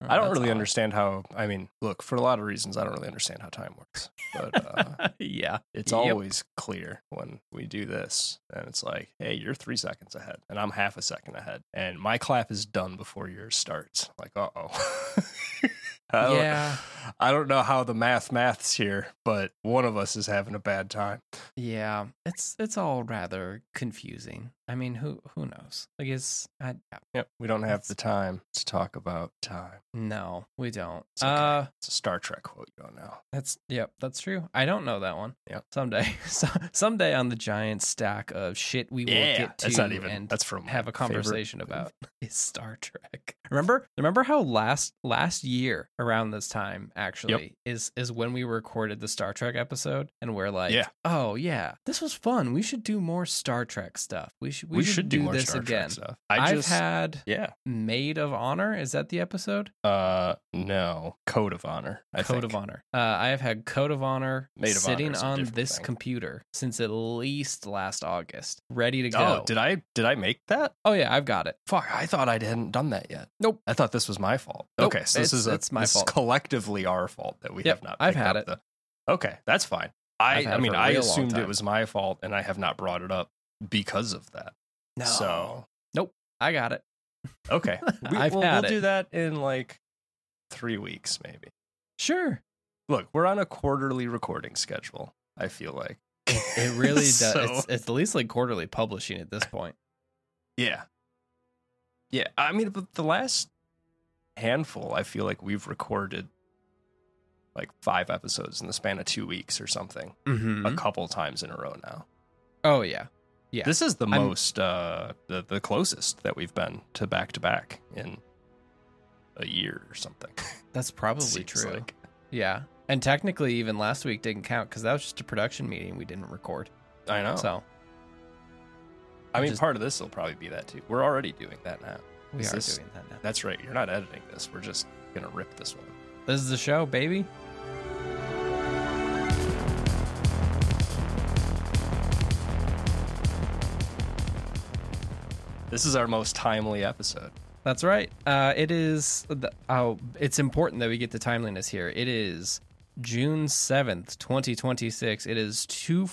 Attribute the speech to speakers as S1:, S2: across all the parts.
S1: I don't
S2: that's
S1: really
S2: odd.
S1: understand how. I mean, look, for a lot of reasons, I don't really understand how time works. But
S2: Yeah.
S1: it's
S2: Yep.
S1: always clear when we do this, and it's like, hey, you're 3 seconds ahead, and I'm half a second ahead, and my clap is done before yours starts. Like,
S2: Yeah.
S1: I don't know how the math's here, but one of us is having a bad time.
S2: Yeah. It's all rather confusing. I mean, who knows? I guess
S1: Yep, we don't have the time to talk about time.
S2: no, we don't.
S1: It's okay. It's a Star Trek quote you don't know.
S2: That's true. I don't know that one.
S1: Yep.
S2: Someday on the giant stack of shit we will get to
S1: that's not even.
S2: and
S1: That's from
S2: have
S1: my
S2: a conversation
S1: favorite
S2: about is Star Trek. Remember how last year around this time actually is when we recorded the Star Trek episode and we're like, oh yeah, this was fun. We should do more Star Trek stuff. We should do
S1: more
S2: this
S1: Star
S2: again.
S1: Trek stuff.
S2: I've had
S1: Yeah.
S2: Maid of Honor. Is that the episode?
S1: No. Code of Honor.
S2: Code of Honor. I have had Code of Honor
S1: Maid of Honor
S2: sitting
S1: is a
S2: on
S1: different
S2: this
S1: thing.
S2: computer since at least last August, ready to go.
S1: Oh, did I make that?
S2: Oh yeah, I've got it.
S1: Fuck, I thought I hadn't done that yet.
S2: Nope.
S1: I thought this was my fault.
S2: Nope,
S1: Okay, so it's
S2: my fault.
S1: collectively our fault that we have not.
S2: I've
S1: picked
S2: had
S1: up
S2: it.
S1: Okay, that's fine.
S2: I've had
S1: I
S2: it
S1: mean,
S2: for a
S1: I
S2: real long
S1: assumed it
S2: time.
S1: was my fault, and I have not brought it up because of that.
S2: No.
S1: So
S2: Nope. I got it.
S1: okay,
S2: I've
S1: we'll
S2: had it.
S1: do that in like 3 weeks, maybe.
S2: Sure.
S1: Look, we're on a quarterly recording schedule. I feel like
S2: It really does.
S1: So-
S2: It's at least like quarterly publishing at this point.
S1: Yeah. I mean, but the last handful, I feel like we've recorded like 5 episodes in the span of 2 weeks or something,
S2: Mm-hmm.
S1: a couple times in a row now.
S2: Oh yeah. Yeah.
S1: This is the most, the closest that we've been to back in a year or something.
S2: That's probably
S1: Seems
S2: true.
S1: like.
S2: Yeah. And technically, even last week didn't count because that was just a production meeting we didn't record.
S1: I know.
S2: So
S1: I mean,
S2: just-
S1: part of this will probably be that too. We're already doing that now.
S2: we
S1: Is
S2: are
S1: this-
S2: doing that now.
S1: That's right. You're not editing this. We're just gonna rip this one.
S2: This is the show, baby.
S1: This is our most timely episode.
S2: That's right. It is. It's important that we get the timeliness here. It is June 7th, 2026. It is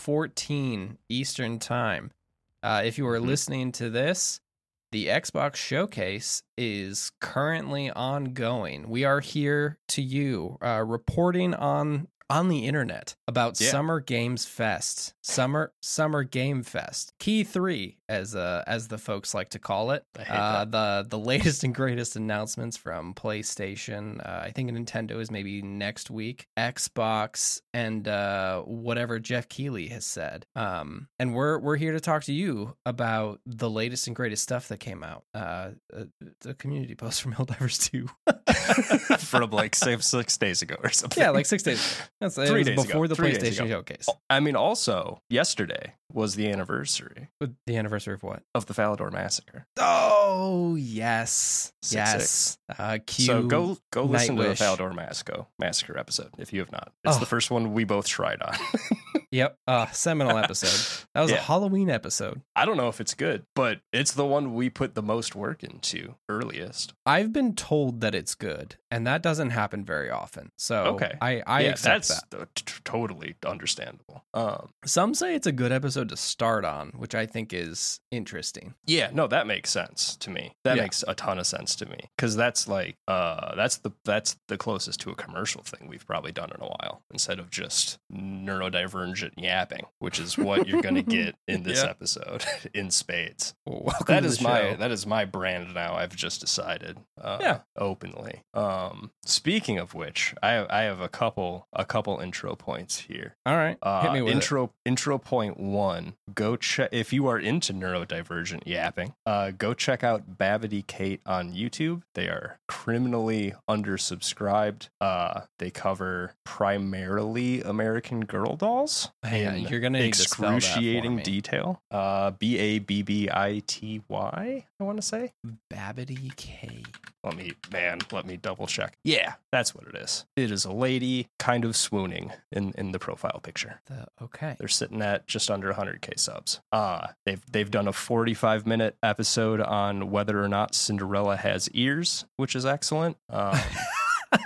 S2: 2:14 Eastern Time. If you are listening to this, the Xbox Showcase is currently ongoing. We are here to you, reporting on the internet about Summer Games Fest, Summer Game Fest, Key 3, as the folks like to call it.
S1: I hate that.
S2: The latest and greatest announcements from PlayStation. I think Nintendo is maybe next week. Xbox and whatever Jeff Keighley has said. And we're here to talk to you about the latest and greatest stuff that came out. The community post from Helldivers 2.
S1: From like 6 days ago or something.
S2: Yeah, like 6 days ago. It
S1: 3
S2: was
S1: days
S2: before
S1: ago.
S2: the
S1: 3 days
S2: PlayStation
S1: ago.
S2: Showcase.
S1: I mean, also, yesterday was the anniversary
S2: The anniversary of what?
S1: of the Falador Massacre.
S2: Oh, yes.
S1: 6/6.
S2: Yes. Q.
S1: So go listen to the
S2: Nightwish.
S1: Falador Massacre episode if you have not. It's the first one we both tried on.
S2: Yep. Seminal episode. That was a
S1: Yeah.
S2: Halloween episode.
S1: I don't know if it's good, but it's the one we put the most work into earliest.
S2: I've been told that it's good, and that doesn't happen very often. So
S1: Okay.
S2: I accept that.
S1: That's totally understandable.
S2: Some say it's a good episode to start on, which I think is interesting.
S1: Yeah, no, that makes sense to me. That
S2: Yeah.
S1: makes a ton of sense to me because that's like that's the closest to a commercial thing we've probably done in a while instead of just neurodivergent yapping, which is what you're going to get in this
S2: Yeah.
S1: episode in spades.
S2: Well, welcome
S1: That
S2: to
S1: is
S2: the
S1: my
S2: show.
S1: that is my brand now. I've just decided
S2: Yeah.
S1: openly. Speaking of which, I have a couple intro points here.
S2: All right. Hit me with
S1: Intro point 1. Go check if you are into neurodivergent yapping. Go check out Babity Kate on YouTube. They are criminally undersubscribed. They cover primarily American Girl dolls.
S2: Hang on,
S1: in
S2: you're gonna need to spell that for
S1: excruciating
S2: me.
S1: detail. Babbity, I want to say.
S2: Babity K.
S1: Let me double check. Yeah, that's what it is. It is a lady kind of swooning in the profile picture.
S2: Okay.
S1: They're sitting at just under 100K subs. They've done a 45-minute episode on whether or not Cinderella has ears, which is excellent.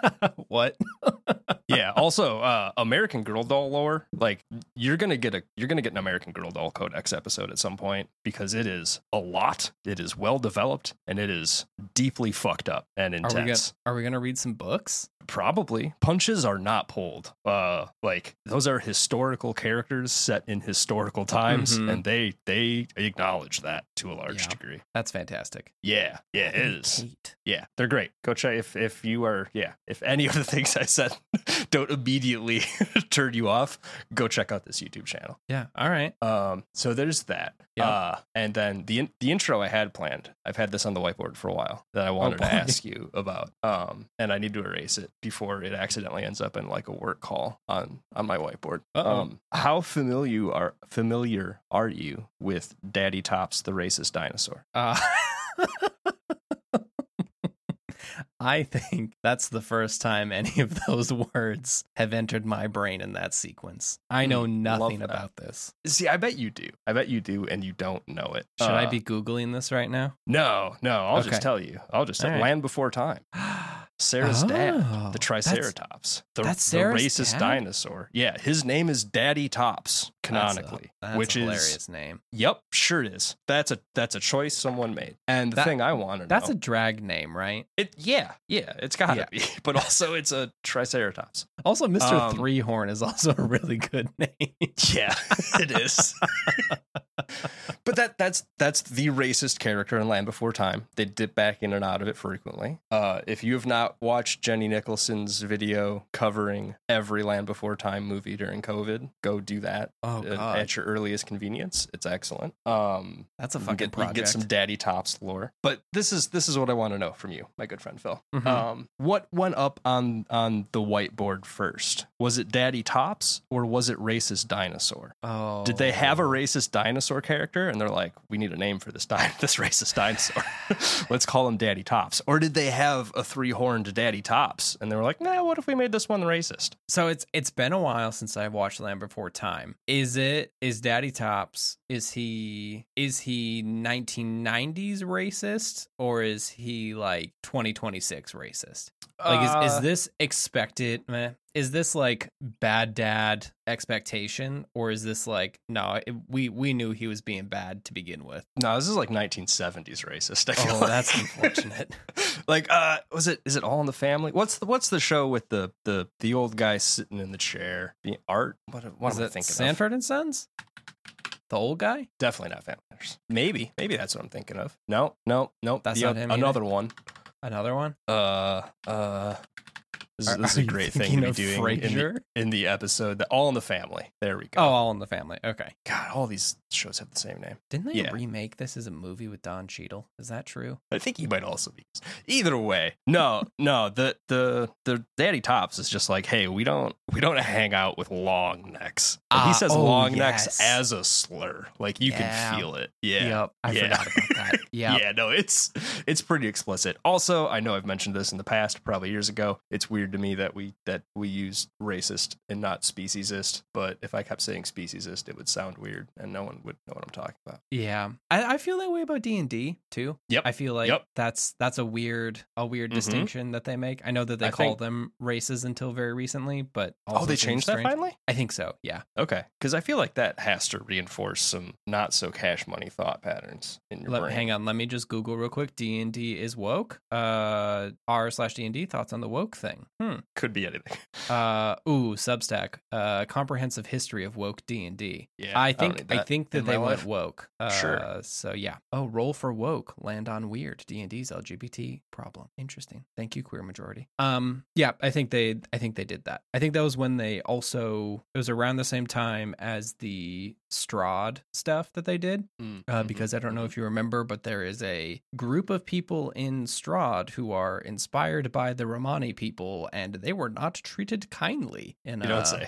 S2: What?
S1: Yeah. Also, American Girl doll lore. Like you're gonna get an American Girl doll Codex episode at some point because it is a lot. It is well developed and it is deeply fucked up and intense.
S2: Are we gonna read some books?
S1: Probably. Punches are not pulled. Like those are historical characters set in historical times, and they acknowledge that to a large degree.
S2: That's fantastic.
S1: Yeah, it is. Kate. Yeah, they're great. Go check if you are. Yeah, if any of the things I said don't immediately turn you off, go check out this YouTube channel.
S2: Yeah. All right.
S1: So there's that. Yeah. And then the intro I had planned. I've had this on the whiteboard for a while that I wanted to ask you about. And I need to erase it before it accidentally ends up in like a work call on my whiteboard. How familiar are you with Daddy Tops the racist dinosaur?
S2: I think that's the first time any of those words have entered my brain in that sequence. I know nothing about this.
S1: See, I bet you do. And you don't know it.
S2: Should I be Googling this right now?
S1: No. I'll just tell you. I'll just say Land Before Time. Sarah's dad, the Triceratops, the racist dinosaur. Yeah, his name is Daddy Tops canonically,
S2: which is a hilarious name.
S1: Yep, sure it is. That's a choice someone made. And the thing I want to know,
S2: that's a drag name, right?
S1: Yeah, it's gotta be. But also, it's a Triceratops.
S2: Also, Mr. Three-Horn is also a really good name.
S1: Yeah, it is. But that's the racist character in Land Before Time. They dip back in and out of it frequently. If you have not watched Jenny Nicholson's video covering every Land Before Time movie during COVID, go do that at your earliest convenience. It's excellent.
S2: That's a fucking project.
S1: You get some Daddy Tops lore. But this is what I want to know from you, my good friend Phil. What went up on the whiteboard first? Was it Daddy Tops or was it racist dinosaur? Did they have a racist dinosaur character and they're like, we need a name for this racist dinosaur? Let's call him Daddy Tops. Or did they have a three-horned Daddy Tops and they were like, nah, what if we made this one racist?
S2: So it's been a while since I've watched Land Before Time. Is Daddy Tops, is he 1990s racist or is he like 2026 racist? Like is this expected? Is this like bad dad expectation, or is this like we knew he was being bad to begin with?
S1: No, this is like 1970s racist. I feel
S2: that's unfortunate.
S1: Like, is it All in the Family? What's the show with the old guy sitting in the chair? The Art? What am I thinking?
S2: Sanford and Sons? The old guy?
S1: Definitely not Family Matters. Maybe that's what I'm thinking of. No.
S2: That's not him.
S1: Another one.
S2: Another one?
S1: This is a great thing to be doing in the episode. All in the Family. There we go.
S2: Oh, All in the Family. Okay.
S1: God, all these shows have the same name.
S2: Didn't they remake this as a movie with Don Cheadle? Is that true?
S1: I think he might also be. Either way, no. The Daddy Tops is just like, hey, we don't hang out with long necks. He says long necks as a slur. Like you can feel it. Yeah.
S2: Yep. I forgot about that. Yeah.
S1: Yeah. No, it's pretty explicit. Also, I know I've mentioned this in the past, probably years ago. It's weird to me that we use racist and not speciesist, but if I kept saying speciesist, it would sound weird and no one would know what I'm talking about.
S2: Yeah, I feel that way about D&D too.
S1: Yep.
S2: I feel like that's a weird distinction that they make. I know that they call them races until very recently, but also
S1: they changed that finally?
S2: I think so. Yeah.
S1: Okay, because I feel like that has to reinforce some not so cash money thought patterns in your brain.
S2: Hang on, let me just Google real quick. D&D is woke. r/D&D thoughts on the woke thing.
S1: Could be anything.
S2: Substack. Comprehensive history of woke D&D.
S1: Yeah,
S2: I think that they went woke.
S1: Sure.
S2: So yeah. Oh, roll for woke. Land on weird. D&D's LGBT problem. Interesting. Thank you, queer majority. Yeah, I think they did that. I think that was when it was around the same time as the Strahd stuff that they did. Because I don't know if you remember, but there is a group of people in Strahd who are inspired by the Romani people, and they were not treated kindly in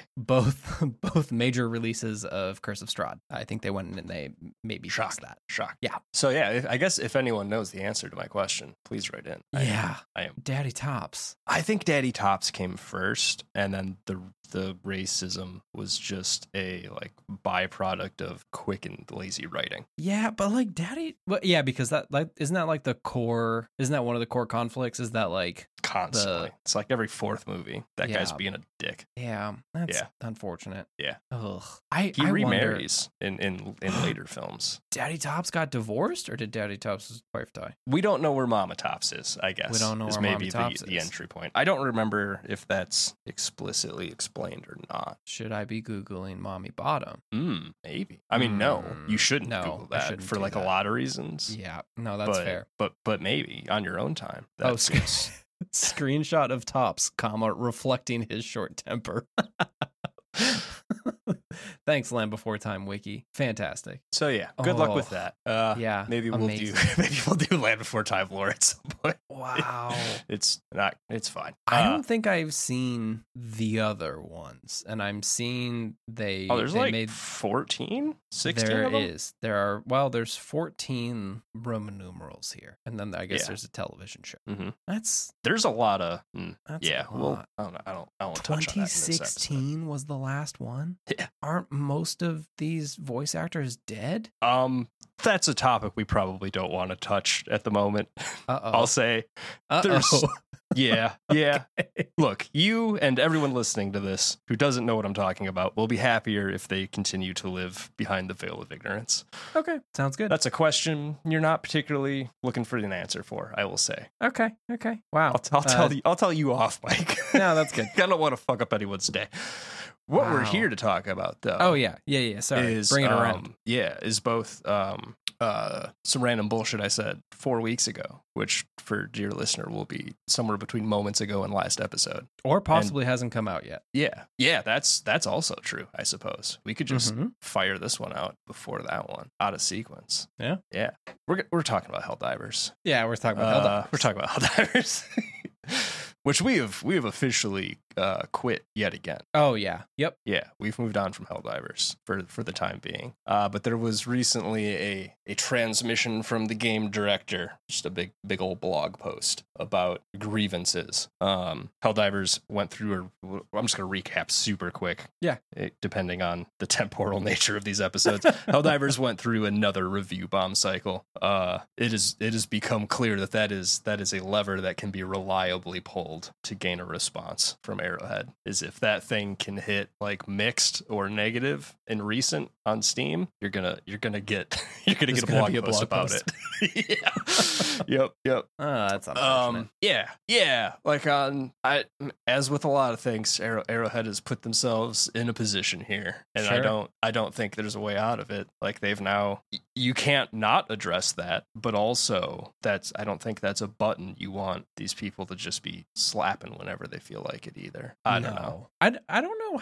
S2: both major releases of Curse of Strahd. I think they went and they maybe fixed that.
S1: Shocked.
S2: Yeah.
S1: So yeah, I guess if anyone knows the answer to my question, please write in. I am.
S2: Daddy Tops.
S1: I think Daddy Tops came first, and then the racism was just a like byproduct of quick and lazy writing.
S2: Yeah, but like because that like isn't that one of the core conflicts? Is that like
S1: constantly? It's like every every fourth movie. That guy's being a dick.
S2: Yeah, that's unfortunate.
S1: Yeah.
S2: Ugh.
S1: He remarries in later films.
S2: Daddy Tops got divorced, or did Daddy Tops' wife die?
S1: We don't know where Mama Tops is, I guess.
S2: We don't know
S1: is
S2: where
S1: maybe
S2: Mommy Tops
S1: the
S2: is.
S1: entry point. I don't remember if that's explicitly explained or not.
S2: Should I be Googling Mommy Bottom?
S1: Maybe. I mean, no, you shouldn't
S2: No,
S1: Google
S2: I
S1: that
S2: shouldn't
S1: for
S2: do
S1: like
S2: that.
S1: a lot of reasons.
S2: Yeah, no, that's fair.
S1: But maybe on your own time.
S2: Oh,
S1: That seems-
S2: screenshot of Tops, comma, reflecting his short temper. Thanks, Land Before Time Wiki. Fantastic.
S1: So yeah, good luck with that.
S2: Yeah,
S1: maybe we'll
S2: amazing.
S1: do Land Before Time lore at some point.
S2: Wow.
S1: It's fine.
S2: I don't think I've seen the other ones, and I'm seeing
S1: there's
S2: they
S1: like
S2: made
S1: 14, 16
S2: There
S1: of them?
S2: is. There's 14 Roman numerals here, and then I guess there's a television show.
S1: Mhm.
S2: There's
S1: a lot of
S2: That's
S1: yeah.
S2: a
S1: Well,
S2: lot.
S1: I don't know. I don't want to touch on that in this episode.
S2: 2016 was the last one.
S1: Yeah.
S2: Aren't most of these voice actors dead?
S1: That's a topic we probably don't want to touch at the moment. I'll say. There's- Yeah. Look, you and everyone listening to this who doesn't know what I'm talking about will be happier if they continue to live behind the veil of ignorance.
S2: Okay, sounds good.
S1: That's a question you're not particularly looking for an answer for, I will say.
S2: Okay. Wow.
S1: I'll tell you off, Mike.
S2: No, that's good.
S1: I don't want to fuck up anyone's day. What we're
S2: Wow.
S1: here to talk about, though.
S2: Oh yeah. Sorry.
S1: Is,
S2: Bring it around.
S1: is both some random bullshit I said 4 weeks ago, which for dear listener will be somewhere between moments ago and last episode.
S2: Or possibly hasn't come out yet.
S1: Yeah, that's also true, I suppose. We could just
S2: Mhm.
S1: fire this one out before that one, out of sequence.
S2: Yeah.
S1: We're talking about Helldivers.
S2: Yeah, we're talking about Helldivers.
S1: We're talking about Helldivers, which we have officially quit yet again.
S2: Oh yeah. Yep.
S1: Yeah, we've moved on from Helldivers for the time being. But there was recently a transmission from the game director, just a big old blog post about grievances. Helldivers went through I'm just going to recap super quick.
S2: Yeah.
S1: Depending on the temporal nature of these episodes. Helldivers went through another review bomb cycle. It has become clear that is a lever that can be reliably pulled to gain a response from Arrowhead. Is if that thing can hit like mixed or negative in recent on Steam, you're gonna get a blog post about it. Yeah. Yep.
S2: That's unfortunate.
S1: Yeah. Like as with a lot of things, Arrowhead has put themselves in a position here, and
S2: Sure.
S1: I don't think there's a way out of it. Like they've now, you can't not address that, but also I don't think that's a button you want these people to just be slapping whenever they feel like it either. I don't know.
S2: I don't know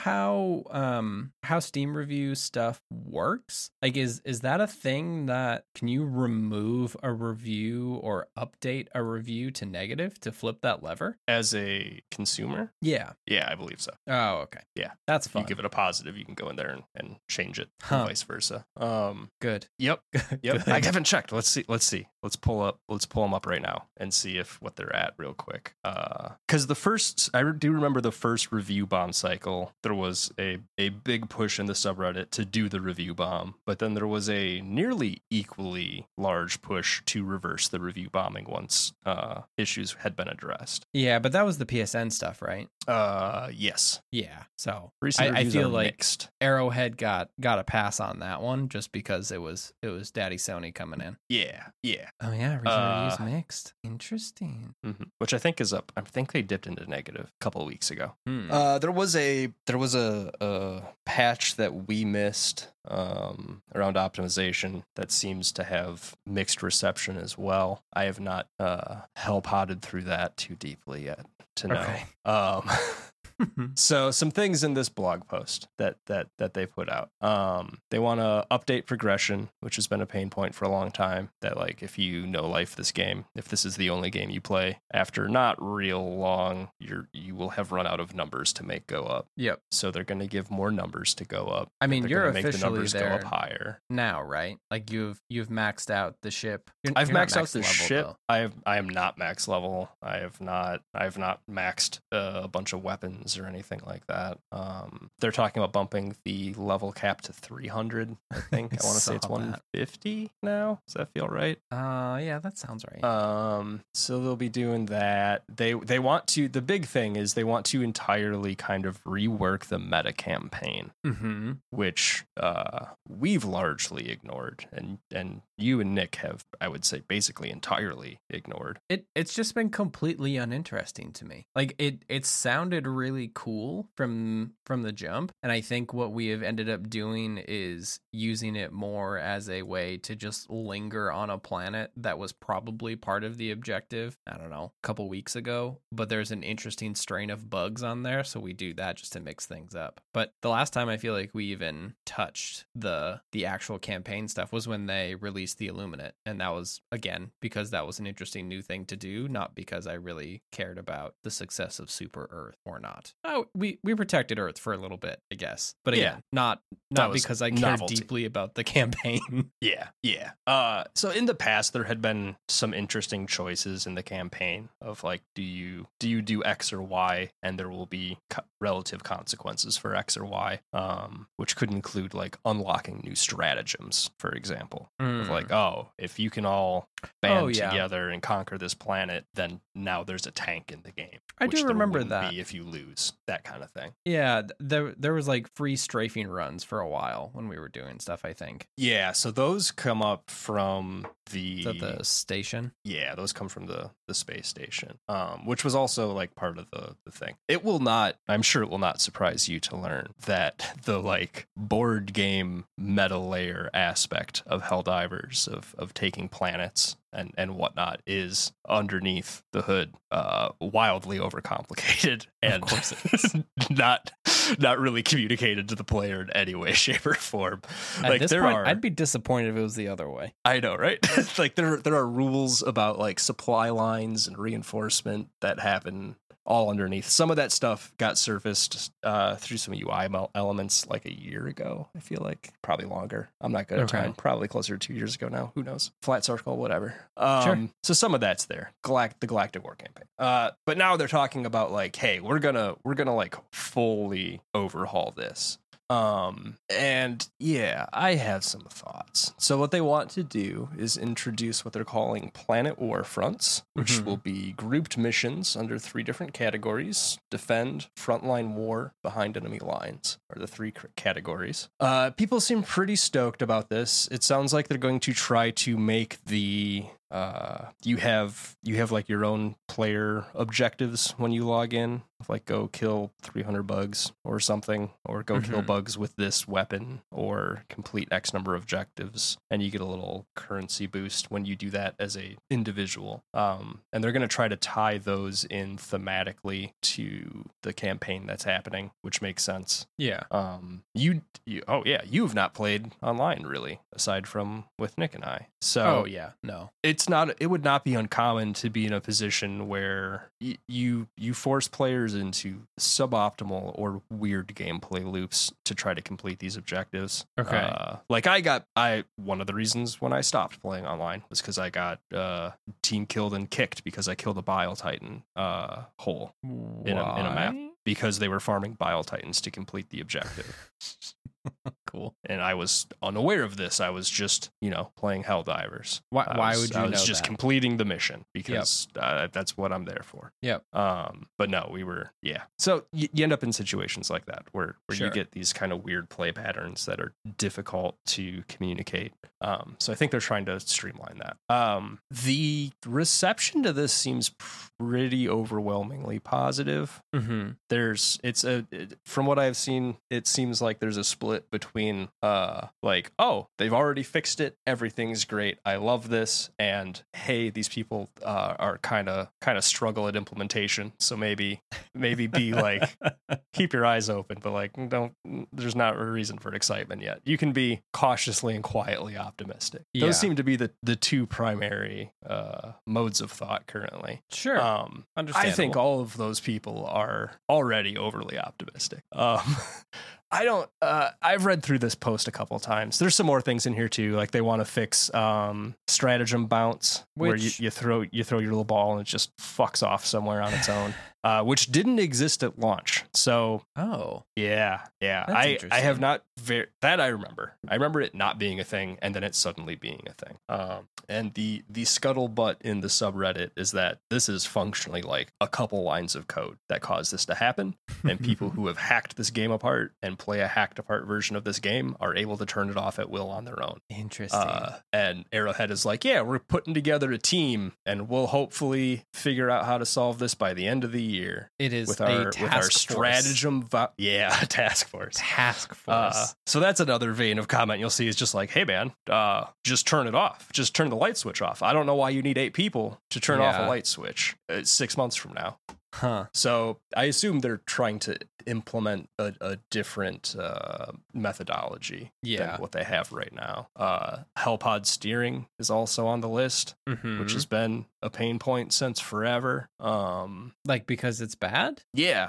S2: how Steam review stuff works. Like is that a thing that can you remove a review or update a review to negative to flip that lever?
S1: As a consumer,
S2: Yeah.
S1: yeah, I believe so.
S2: Oh, okay.
S1: Yeah.
S2: That's
S1: If
S2: fun.
S1: you give it a positive, you can go in there and change it,
S2: Huh.
S1: and vice versa.
S2: Good.
S1: Yep.
S2: Good.
S1: I haven't checked. Let's see. Let's pull them up right now and see what they're at real quick. Because I do remember the first review bomb cycle, there was a big push in the subreddit to do the review bomb, but then there was a nearly equally large push to reverse the review bombing once issues had been addressed.
S2: Yeah, but that was the PSN stuff, right?
S1: Yes.
S2: Yeah. So
S1: Recent
S2: I
S1: reviews
S2: feel
S1: are
S2: like
S1: mixed.
S2: Arrowhead got a pass on that one just because it was Daddy Sony coming in.
S1: Yeah.
S2: Oh yeah, recent reviews mixed. Interesting.
S1: Which I think is up. I think they dipped into negative a couple of weeks ago.
S2: Hmm.
S1: There was a patch that we missed around optimization that seems to have mixed reception as well. I have not hell-potted through that too deeply yet to know.
S2: Okay.
S1: So some things in this blog post that they put out. They want to update progression, which has been a pain point for a long time. That like if you know life this game, if this is the only game you play, after not real long, you will have run out of numbers to make go up.
S2: Yep.
S1: So they're going to give more numbers to go up.
S2: I mean,
S1: They're
S2: you're
S1: gonna make the
S2: officially
S1: numbers
S2: there
S1: go up higher.
S2: now, right? Like you've maxed out the ship.
S1: I've
S2: You're not
S1: maxed out the
S2: level,
S1: ship.
S2: though.
S1: I am not max level. I have not maxed a bunch of weapons missions or anything like that. They're talking about bumping the level cap to 300. I think I want to say it's 150 now. Does that feel right?
S2: Yeah, that sounds right.
S1: So they'll be doing that. They want to. The big thing is they want to entirely kind of rework the meta campaign, which we've largely ignored, and you and Nick have, I would say, basically entirely ignored.
S2: It's just been completely uninteresting to me. Like it sounded really cool from the jump, and I think what we have ended up doing is using it more as a way to just linger on a planet that was probably part of the objective, I don't know, a couple weeks ago, but there's an interesting strain of bugs on there, so we do that just to mix things up. But the last time I feel like we even touched the actual campaign stuff was when they released the Illuminate, and that was, again, because that was an interesting new thing to do, not because I really cared about the success of Super Earth or not. Oh, we protected Earth for a little bit, I guess, but again, not because I care deeply about the campaign.
S1: Yeah. So in the past, there had been some interesting choices in the campaign of like, do you do X or Y, and there will be relative consequences for X or Y, which could include like unlocking new stratagems, for example. Of like, if you can all band together and conquer this planet, then now there's a tank in the game.
S2: I do remember that.
S1: If you lose, that kind of thing.
S2: Yeah, there was like free strafing runs for a while when we were doing stuff, I think.
S1: Yeah, so those come up from the
S2: station.
S1: Yeah, those come from the space station, which was also like part of the thing. I'm sure it will not surprise you to learn that the like board game meta layer aspect of Helldivers, of taking planets and whatnot, is underneath the hood, wildly overcomplicated, and
S2: of course it is.
S1: not really communicated to the player in any way, shape, or form.
S2: At this point, I'd be disappointed if it was the other way.
S1: I know, right? Like there are rules about like supply lines and reinforcement that happen all underneath. Some of that stuff got surfaced through some UI elements like a year ago. I feel like probably longer. I'm not good at time. Probably closer to 2 years ago now. Who knows? Flat circle, whatever.
S2: Sure.
S1: So some of that's there. The Galactic War campaign. But now they're talking about like, hey, we're gonna like fully overhaul this. And yeah, I have some thoughts. So what they want to do is introduce what they're calling Planet War Fronts, which will be grouped missions under 3 different categories: defend, frontline war, behind enemy lines are the 3 categories. People seem pretty stoked about this. It sounds like they're going to try to make the you have like your own player objectives when you log in, like go kill 300 bugs or something, or go kill bugs with this weapon, or complete X number of objectives, and you get a little currency boost when you do that as a individual. And they're going to try to tie those in thematically to the campaign that's happening, which makes sense.
S2: Yeah.
S1: You've not played online really, aside from with Nick and I. So
S2: no.
S1: It would not be uncommon to be in a position where you force players into suboptimal or weird gameplay loops to try to complete these objectives.
S2: Okay.
S1: One of the reasons when I stopped playing online was because I got team killed and kicked because I killed a Bile Titan hole in a map, because they were farming Bile Titans to complete the objective.
S2: Cool.
S1: And I was unaware of this. I was just, playing Helldivers.
S2: Why would you know? I was
S1: just completing the mission because that's what I'm there for.
S2: Yep.
S1: But no, we were, So you end up in situations like that where
S2: Sure.
S1: you get these kind of weird play patterns that are difficult to communicate. So I think they're trying to streamline that. The reception to this seems pretty overwhelmingly positive.
S2: Mm-hmm.
S1: From what I've seen, it seems like there's a split between they've already fixed it, everything's great, I love this, and hey, these people are kind of struggle at implementation, so maybe be like, keep your eyes open, but like there's not a reason for excitement yet. You can be cautiously and quietly optimistic. Those seem to be the 2 primary modes of thought currently.
S2: Sure. Understandable.
S1: I think all of those people are already overly optimistic. I don't. I've read through this post a couple times. There's some more things in here too. Like they want to fix stratagem bounce, where you throw your little ball and it just fucks off somewhere on its own. which didn't exist at launch. So yeah.
S2: That's
S1: I
S2: interesting.
S1: have not that I remember. I remember it not being a thing and then it suddenly being a thing. And the scuttlebutt in the subreddit is that this is functionally like a couple lines of code that caused this to happen, and people who have hacked this game apart and play a hacked apart version of this game are able to turn it off at will on their own.
S2: Interesting.
S1: And Arrowhead is like, yeah, we're putting together a team and we'll hopefully figure out how to solve this by the end of the year.
S2: It is
S1: with
S2: a
S1: our
S2: task
S1: stratagem. Task force.
S2: Task force.
S1: So that's another vein of comment you'll see is just like, hey man, just turn it off. Just turn the light switch off. I don't know why you need 8 people to turn off a light switch 6 months from now.
S2: Huh.
S1: So I assume they're trying to implement a different methodology than what they have right now. Hellpod steering is also on the list, which has been a pain point since forever.
S2: Like because it's bad?
S1: Yeah.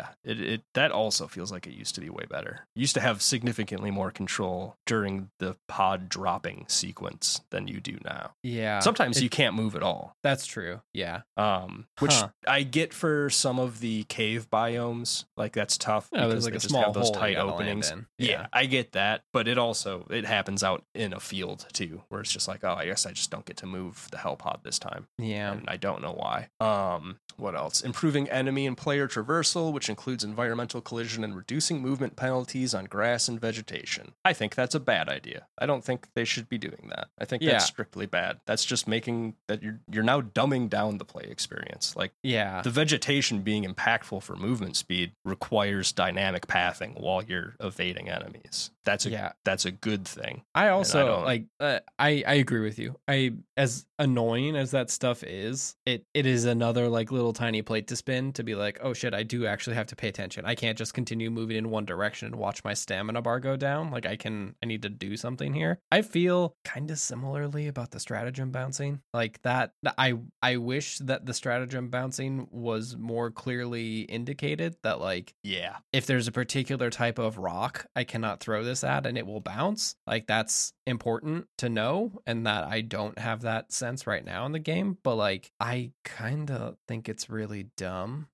S1: It that also feels like it used to be way better. You used to have significantly more control during the pod dropping sequence than you do now.
S2: Yeah.
S1: Sometimes you can't move at all.
S2: That's true. Yeah.
S1: Which I get for some of the cave biomes. Like that's tough because
S2: like
S1: they
S2: a
S1: just
S2: small
S1: have those
S2: hole
S1: tight
S2: you gotta
S1: openings.
S2: land
S1: Yeah, I get that, but it happens out in a field too, where it's just like, oh, I guess I just don't get to move the Hellpod this time.
S2: Yeah.
S1: And I don't know why. What else? Improving enemy and player traversal, which includes environmental collision and reducing movement penalties on grass and vegetation. I think that's a bad idea. I don't think they should be doing that. I think that's strictly bad. That's just making that you're now dumbing down the play experience. Like, the vegetation being impactful for movement speed requires dynamic pathing while you're evading enemies. That's a good thing.
S2: I also I agree with you. As annoying as that stuff is, it is another like little tiny plate to spin to be like, oh shit, I do actually have to pay attention. I can't just continue moving in one direction and watch my stamina bar go down. Like I need to do something here. I feel kind of similarly about the stratagem bouncing. Like that I wish that the stratagem bouncing was more clearly indicated that like, if there's a particular type of rock I cannot throw this at and it will bounce, like that's important to know, and that I don't have that sense right now in the game. But like I kind of think it's really dumb.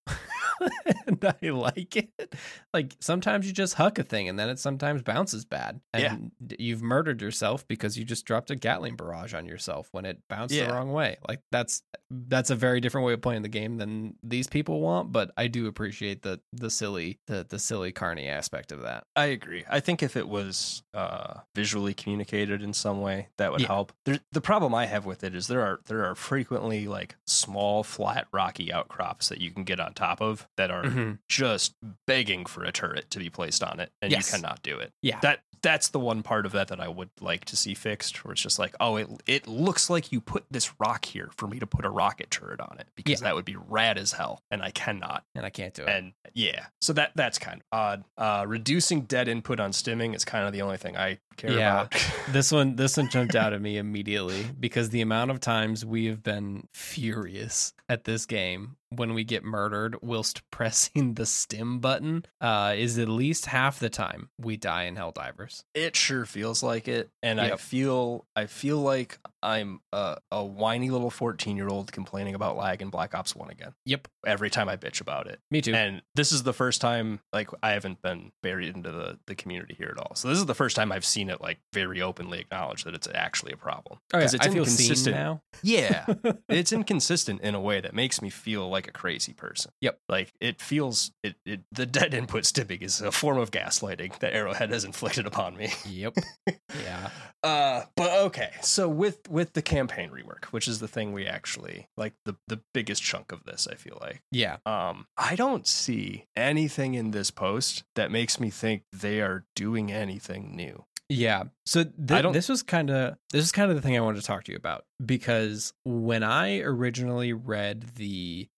S2: And I like it. Like sometimes you just huck a thing and then it sometimes bounces bad, and you've murdered yourself because you just dropped a Gatling barrage on yourself when it bounced the wrong way. Like that's a very different way of playing the game than these people want, but I do appreciate the silly carny aspect of that.
S1: I agree. I think if it was visually communicated in some way, that would help. The problem I have with it is there are frequently like small flat rocky outcrops that you can get on top of that are just begging for a turret to be placed on it, and you cannot do it. That's the one part of that I would like to see fixed, where it's just like, oh, it looks like you put this rock here for me to put a rocket turret on it, because that would be rad as hell, and I cannot.
S2: And I can't do it.
S1: And so that's kind of odd. Reducing dead input on stimming is kind of the only thing I care about.
S2: This one jumped out at me immediately, because the amount of times we have been furious at this game when we get murdered whilst pressing the stim button is at least half the time we die in Helldivers.
S1: It sure feels like it, and I feel like I'm a whiny little 14-year-old complaining about lag in Black Ops 1 again.
S2: Yep.
S1: Every time I bitch about it.
S2: Me too.
S1: And this is the first time, like, I haven't been buried into the community here at all. So this is the first time I've seen it, like, very openly acknowledged that it's actually a problem.
S2: Oh, yeah.
S1: It's
S2: I feel seen now.
S1: Yeah. It's inconsistent in a way that makes me feel like a crazy person.
S2: Yep.
S1: Like, it feels, the dead input stimming is a form of gaslighting that Arrowhead has inflicted upon me.
S2: Yep. Yeah.
S1: But okay, so with the campaign rework, which is the thing we actually like, the biggest chunk of this, I feel like.
S2: Yeah.
S1: I don't see anything in this post that makes me think they are doing anything new.
S2: Yeah. So this was kind of the thing I wanted to talk to you about, because when I originally read the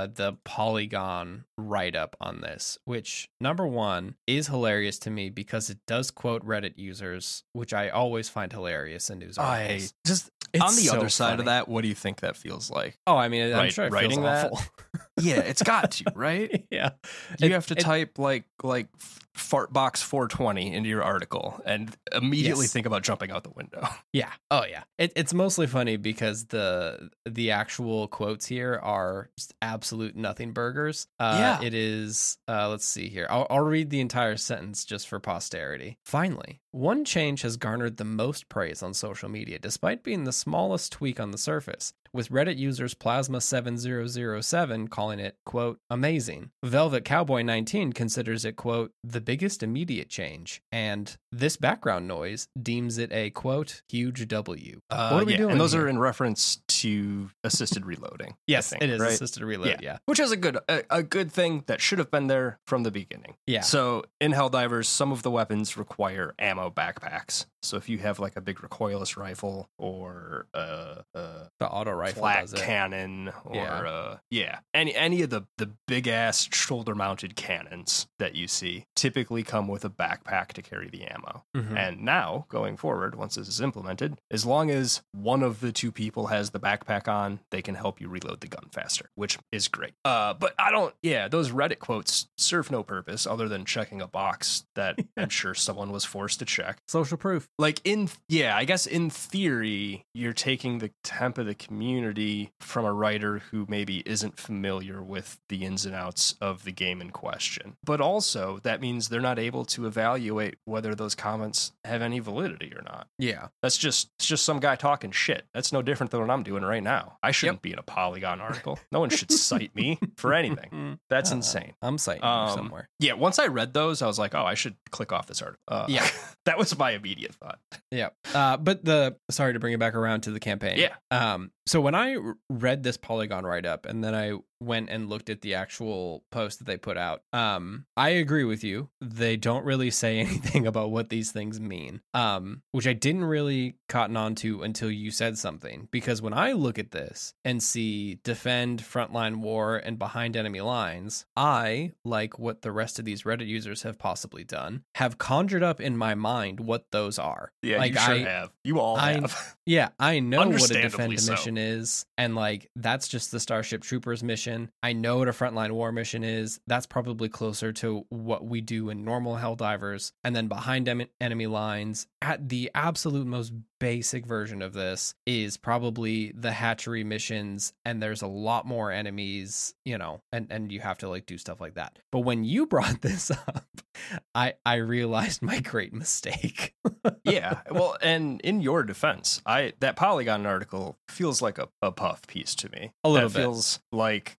S2: Polygon write-up on this, which number one is hilarious to me because it does quote Reddit users, which I always find hilarious in news articles.
S1: On the other side of that, what do you think that feels like?
S2: Oh, I mean, I'm sure it
S1: writing
S2: feels awful.
S1: Yeah, it's got to, right?
S2: Yeah.
S1: You have to type like fartbox 420 into your article and immediately think about jumping out the window.
S2: Yeah. Oh yeah. It's mostly funny because the actual quotes here are just absolute nothing burgers. It is. Let's see here. I'll read the entire sentence just for posterity. Finally, one change has garnered the most praise on social media, despite being the smallest tweak on the surface, with Reddit users Plasma7007 calling it, quote, amazing. Velvet Cowboy 19 considers it, quote, the biggest immediate change, and this background noise deems it a, quote, huge W. What are we doing?
S1: And those
S2: here?
S1: are in reference to assisted reloading.
S2: Yes,
S1: think,
S2: it is
S1: right?
S2: assisted reload, yeah.
S1: Which is a good thing that should have been there from the beginning.
S2: Yeah.
S1: So in Helldivers, some of the weapons require ammo backpacks. So if you have like a big recoilless rifle or
S2: the auto rifle
S1: flat
S2: does it.
S1: cannon or any of the big ass shoulder mounted cannons that you see typically come with a backpack to carry the ammo.
S2: Mhm.
S1: And now going forward, once this is implemented, as long as one of the two people has the backpack on, they can help you reload the gun faster, which is great. But those Reddit quotes serve no purpose other than checking a box that I'm sure someone was forced to check.
S2: Social proof.
S1: Like I guess in theory, you're taking the temp of the community from a writer who maybe isn't familiar with the ins and outs of the game in question. But also that means they're not able to evaluate whether those comments have any validity or not.
S2: Yeah.
S1: It's just some guy talking shit. That's no different than what I'm doing right now. I shouldn't be in a Polygon article. No one should cite me for anything. That's insane.
S2: I'm citing you somewhere.
S1: Yeah, once I read those, I was like, oh, I should click off this article. That was my immediate thought.
S2: Yeah. Sorry to bring it back around to the campaign.
S1: Yeah.
S2: So when I read this Polygon write-up and then I went and looked at the actual post that they put out, I agree with you. They don't really say anything about what these things mean, which I didn't really cotton on to until you said something. Because when I look at this and see defend, frontline war, and behind enemy lines, I, like what the rest of these Reddit users have possibly done, have conjured up in my mind what those are.
S1: Yeah,
S2: like,
S1: you sure have. You all have.
S2: Yeah, I know what a
S1: Understandably
S2: defend mission is, and like that's just the Starship Troopers mission. I know what a frontline war mission is. That's probably closer to what we do in normal Helldivers. And then behind enemy lines, at the absolute most basic version of this is probably the hatchery missions, and there's a lot more enemies, and you have to like do stuff like that. But when you brought this up, I realized my great mistake.
S1: Yeah, well, and in your defense, that Polygon article feels like a puff piece to me.
S2: A little bit.
S1: Feels like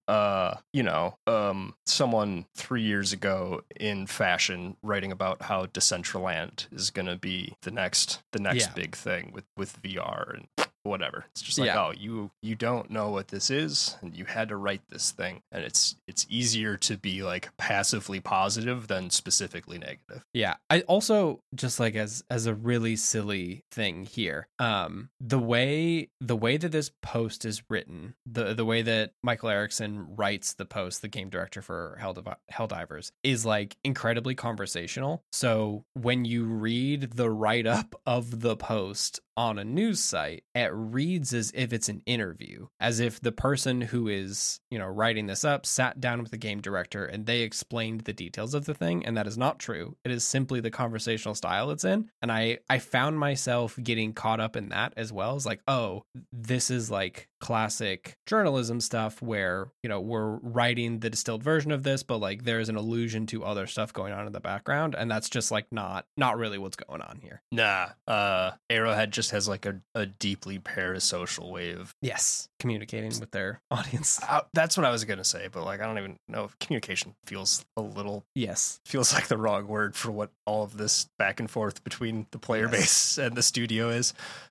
S1: someone 3 years ago in fashion writing about how Decentraland is going to be the next big thing with VR and whatever. It's just like, oh, you don't know what this is, and you had to write this thing, and it's easier to be like passively positive than specifically negative.
S2: Yeah, I also just like as a really silly thing here, the way that this post is written, the way that Michael Erickson writes the post, the game director for Helldivers, is like incredibly conversational. So when you read the write up of the post on a news site, it reads as if it's an interview, as if the person who is, writing this up sat down with the game director and they explained the details of the thing. And that is not true. It is simply the conversational style it's in. And I found myself getting caught up in that as well. It's like, oh, this is like classic journalism stuff where, we're writing the distilled version of this, but like there's an allusion to other stuff going on in the background. And that's just like not really what's going on here.
S1: Nah, Arrowhead just has like a deeply parasocial way of
S2: communicating with their audience.
S1: That's what I was gonna say, but like I don't even know if communication feels feels like the wrong word for what all of this back and forth between the player base and the studio is.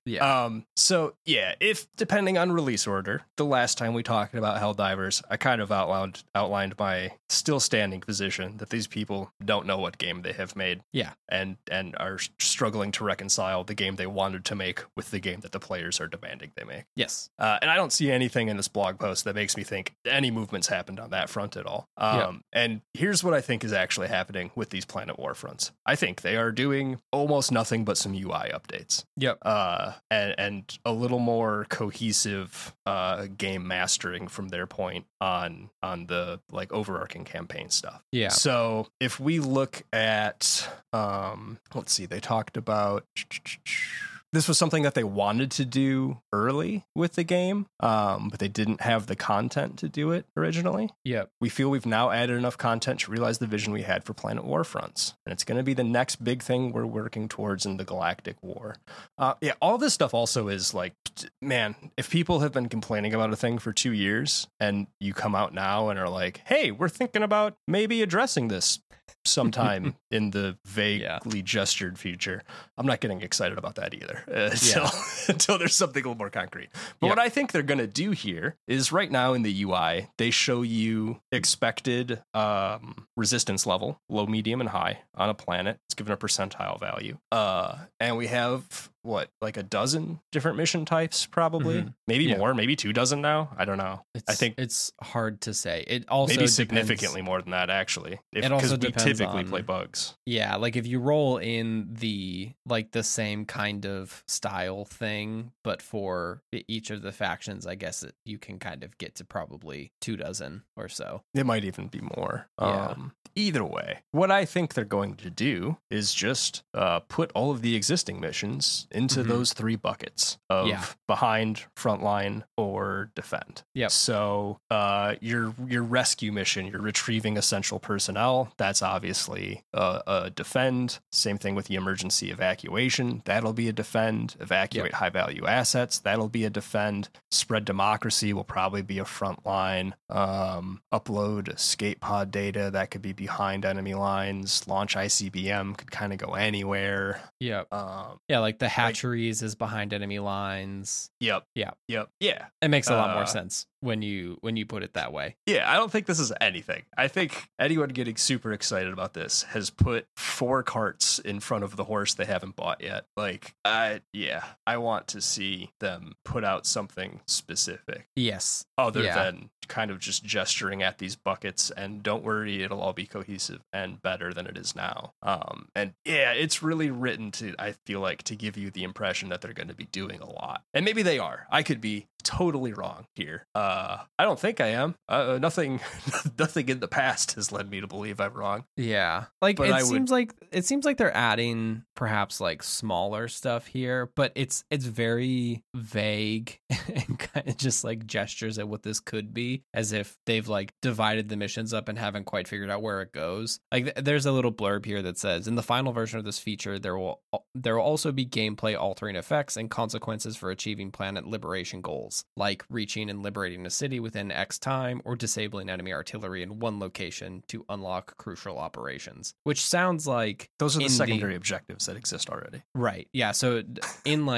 S1: If depending on release order, the last time we talked about Helldivers, I kind of outlined my still standing position that these people don't know what game they have made.
S2: Yeah.
S1: And are struggling to reconcile the game they wanted to make with the game that the players are demanding they make.
S2: Yes.
S1: And I don't see anything in this blog post that makes me think any movements happened on that front at all. And here's what I think is actually happening with these Planet War fronts. I think they are doing almost nothing but some UI updates.
S2: Yep.
S1: And a little more cohesive of game mastering from their point on the like overarching campaign stuff.
S2: Yeah.
S1: So if we look at let's see, they talked about this was something that they wanted to do early with the game, but they didn't have the content to do it originally.
S2: Yep.
S1: We feel we've now added enough content to realize the vision we had for Planet Warfronts. And it's going to be the next big thing we're working towards in the Galactic War. Yeah, all this stuff also is like, man, if people have been complaining about a thing for 2 years and you come out now and are like, hey, we're thinking about maybe addressing this sometime in the vaguely gestured future, I'm not getting excited about that either until there's something a little more concrete. But what I think they're going to do here is right now in the UI, they show you expected resistance level, low, medium, and high on a planet. It's given a percentile value. And we have like a dozen different mission types, probably, maybe more, maybe 24 now. I don't know. I think
S2: it's hard to say. It also
S1: maybe significantly more than that, actually.
S2: It also
S1: because we typically play bugs.
S2: Yeah, like if you roll in the same kind of style thing, but for each of the factions, I guess you can kind of get to probably 24 or so.
S1: It might even be more.
S2: Yeah.
S1: Either way, what I think they're going to do is just put all of the existing missions into those 3 buckets of behind, frontline, or defend.
S2: Yep.
S1: So your rescue mission, you're retrieving essential personnel. That's obviously a defend. Same thing with the emergency evacuation. That'll be a defend. Evacuate high value assets. That'll be a defend. Spread democracy will probably be a frontline. Upload escape pod data. That could be behind enemy lines. Launch ICBM could kind of go anywhere.
S2: Yep. Like the hatcheries is behind enemy lines.
S1: Yep.
S2: Yeah.
S1: It
S2: makes a lot more sense when you put it that way.
S1: Yeah, I don't think this is anything. I think anyone getting super excited about this has put 4 carts in front of the horse they haven't bought yet. Like, I want to see them put out something specific.
S2: Yes.
S1: Other than kind of just gesturing at these buckets, and don't worry, it'll all be cohesive and better than it is now. And yeah, it's really written to, I feel like, to give you the impression that they're going to be doing a lot. And maybe they are. I could be totally wrong here. I don't think I am. Nothing in the past has led me to believe I'm wrong.
S2: Yeah. Like, but it seems like they're adding perhaps like smaller stuff here, but it's very vague and kind of just like gestures at what this could be, as if they've like divided the missions up and haven't quite figured out where it goes. Like there's a little blurb here that says, in the final version of this feature, there will also be gameplay altering effects and consequences for achieving planet liberation goals, like reaching and liberating a city within X time or disabling enemy artillery in one location to unlock crucial operations, which sounds like
S1: those are the secondary objectives that exist already.
S2: Right. Yeah. So in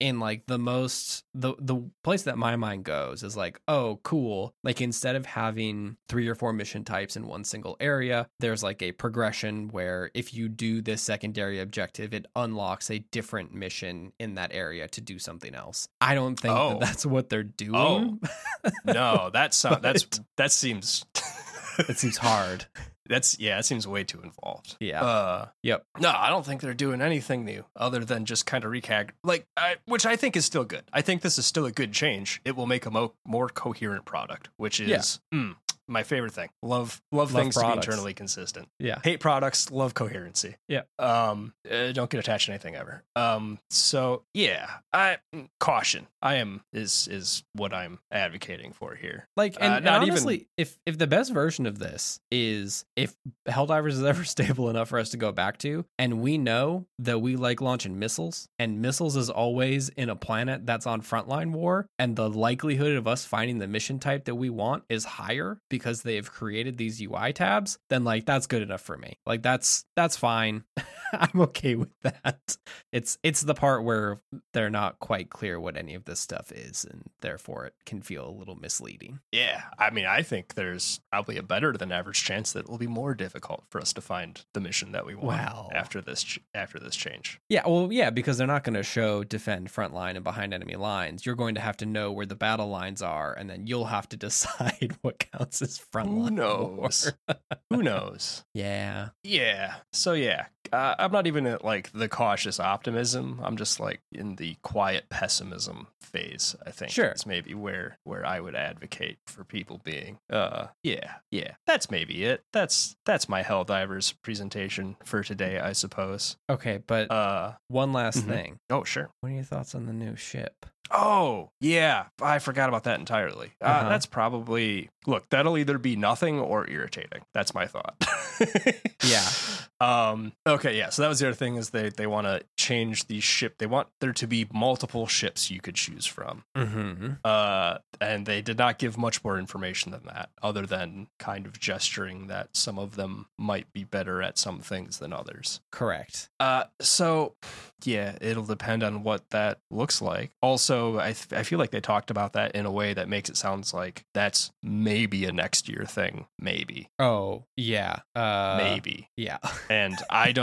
S2: the place that my mind goes is like, oh, cool. Like instead of having 3 or 4 mission types in one single area, there's like a progression where if you do this secondary objective, it unlocks a different mission in that area to do something else. I don't think that's what they're doing.
S1: No, that seems
S2: it seems hard.
S1: It seems way too involved.
S2: Yeah. Yep.
S1: No, I don't think they're doing anything new other than just kind of which I think is still good. I think this is still a good change. It will make a more coherent product, which is my favorite thing. Love things products to be internally consistent.
S2: Yeah.
S1: Hate products, love coherency.
S2: Yeah.
S1: Don't get attached to anything ever. So yeah, caution. Is what I'm advocating for here.
S2: Like, and honestly, if the best version of this is if Helldivers is ever stable enough for us to go back to, and we know that we like launching missiles, and missiles is always in a planet that's on frontline war, and the likelihood of us finding the mission type that we want is higher because they have created these UI tabs, then like that's good enough for me. Like that's fine. I'm okay with that. It's the part where they're not quite clear what any of this stuff is, and therefore it can feel a little misleading.
S1: Yeah, I mean, I think there's probably a better than average chance that it will be more difficult for us to find the mission that we want after this change.
S2: Yeah, well, yeah, because they're not going to show defend frontline and behind enemy lines. You're going to have to know where the battle lines are, and then you'll have to decide what counts as frontline.
S1: Who knows? Who knows?
S2: Yeah.
S1: Yeah. So yeah, I'm not even at like the cautious optimism. I'm just like in the quiet pessimism phase. I think it's maybe where I would advocate for people being. Yeah. That's maybe it. That's my Helldivers presentation for today, I suppose.
S2: Okay, but one last thing.
S1: Oh, sure.
S2: What are your thoughts on the new ship?
S1: Oh, yeah. I forgot about that entirely. That's probably... Look, that'll either be nothing or irritating. That's my thought.
S2: Yeah.
S1: Okay, yeah. So that was the other thing is they want to change the ship. They want there to be multiple ships you could choose from.
S2: Mm-hmm.
S1: And they did not give much more information than that, other than kind of gesturing that some of them might be better at some things than others.
S2: Correct.
S1: So, yeah, it'll depend on what that looks like. Also, I feel like they talked about that in a way that makes it sound like that's maybe a next year thing. Maybe.
S2: Oh, yeah.
S1: Maybe.
S2: Yeah.
S1: And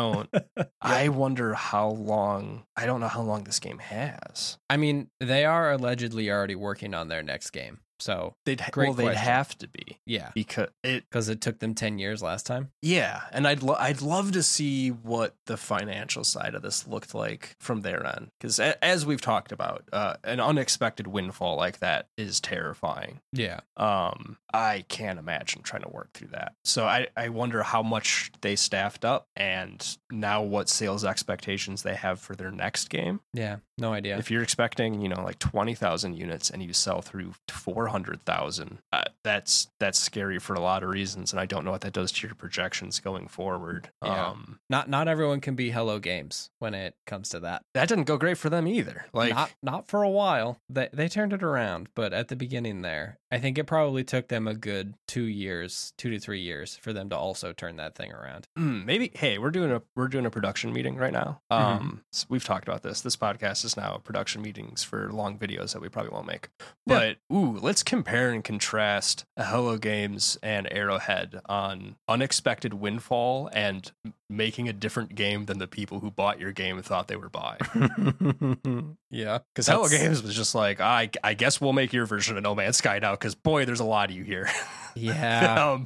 S1: I wonder how long, I don't know how long this game has.
S2: I mean, they are allegedly already working on their next game. So
S1: they'd have to be.
S2: Yeah.
S1: Because
S2: it took them 10 years last time.
S1: Yeah. And I'd love to see what the financial side of this looked like from their end. Because as we've talked about, an unexpected windfall like that is terrifying.
S2: Yeah.
S1: I can't imagine trying to work through that. So I wonder how much they staffed up and now what sales expectations they have for their next game.
S2: Yeah. No idea.
S1: If you're expecting, like 20,000 units and you sell through 400,000, that's scary for a lot of reasons, and I don't know what that does to your projections going forward.
S2: Yeah. Not everyone can be Hello Games when it comes to that.
S1: That didn't go great for them either. Like
S2: not for a while. They turned it around, but at the beginning there, I think it probably took them a good 2 to 3 years for them to also turn that thing around.
S1: Maybe. Hey, we're doing a production meeting right now. So we've talked about this. This podcast is now production meetings for long videos that we probably won't make. But let's compare and contrast Hello Games and Arrowhead on unexpected windfall and making a different game than the people who bought your game thought they were buying.
S2: Yeah.
S1: Because Hello Games was just like, I guess we'll make your version of No Man's Sky now, because boy, there's a lot of you here.
S2: Yeah.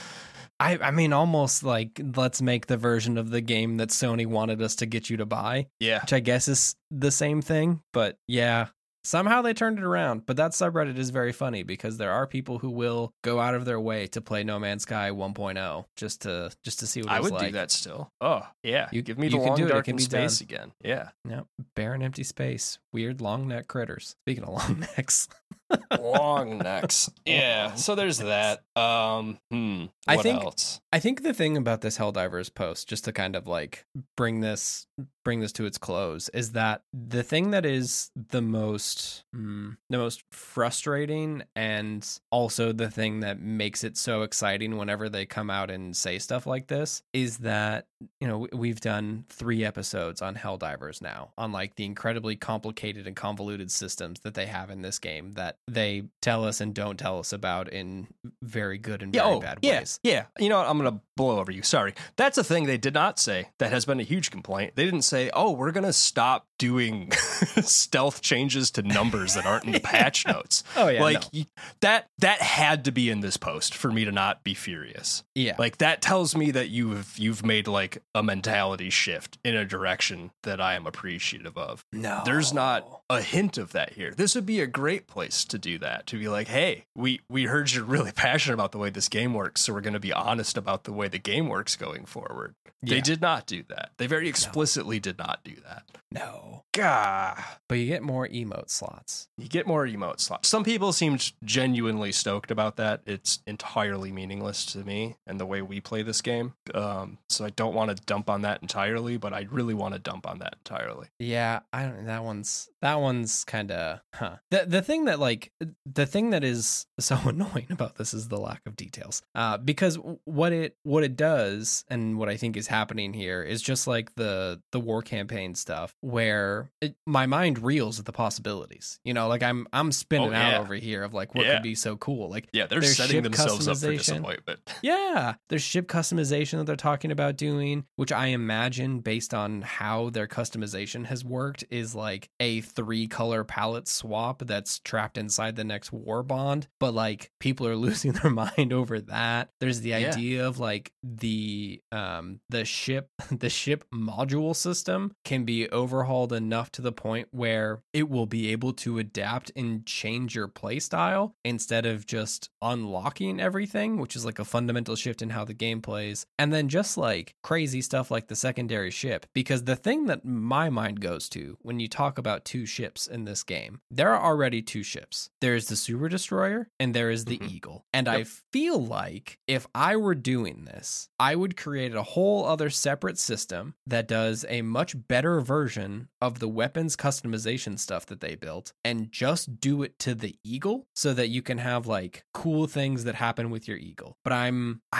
S2: I mean, almost like, let's make the version of the game that Sony wanted us to get you to buy.
S1: Yeah.
S2: Which I guess is the same thing, but yeah. Somehow they turned it around, but that subreddit is very funny because there are people who will go out of their way to play No Man's Sky 1.0 just to see what it's like.
S1: I would do that still. Oh, yeah. Give me the long, dark, and space again. Yeah.
S2: Yep. Barren, empty space. Weird long neck critters. Speaking of long necks.
S1: Long necks. Yeah. So there's that. What else?
S2: I think the thing about this Helldivers post, just to kind of like bring this to its close, is that the thing that is the most frustrating and also the thing that makes it so exciting whenever they come out and say stuff like this is that, we've done 3 episodes on Helldivers now, on like the incredibly complicated and convoluted systems that they have in this game that they tell us and don't tell us about in very good and very bad ways.
S1: Yeah. You know what? I'm going to blow over you. Sorry. That's a thing they did not say that has been a huge complaint. They didn't say, we're going to stop doing stealth changes to numbers that aren't in the patch notes.
S2: Oh, yeah.
S1: Like, that had to be in this post for me to not be furious.
S2: Yeah.
S1: Like, that tells me that you've made like a mentality shift in a direction that I am appreciative of.
S2: No.
S1: There's not a hint of that here. This would be a great place to do that, to be like, hey, we heard you're really passionate about the way this game works, so we're going to be honest about the way the game works going forward. Yeah. They did not do that. They very explicitly did not do that.
S2: No.
S1: Gah.
S2: But you get more emote slots.
S1: Some people seemed genuinely stoked about that. It's entirely meaningless to me and the way we play this game. So I don't want to dump on that entirely, but I really want to dump on that entirely.
S2: Yeah, I don't. That one's kind of The thing that is so annoying about this is the lack of details. Because what it does, and what I think is happening here, is just like the war campaign stuff, where where my mind reels at the possibilities. You know, like I'm spinning out over here of like what could be so cool. Like
S1: they're setting themselves up for disappointment.
S2: Yeah, there's ship customization that they're talking about doing, which I imagine based on how their customization has worked is like a 3-color palette swap that's trapped inside the next war bond. But like people are losing their mind over that. There's the idea of like the ship module system can be overhauled enough to the point where it will be able to adapt and change your playstyle instead of just unlocking everything, which is like a fundamental shift in how the game plays. And then just like crazy stuff like the secondary ship, because the thing that my mind goes to when you talk about 2 ships in this game, there are already 2 ships. There's the Super Destroyer and there is the Eagle. And I feel like if I were doing this, I would create a whole other separate system that does a much better version of the weapons customization stuff that they built and just do it to the Eagle so that you can have like cool things that happen with your Eagle. But I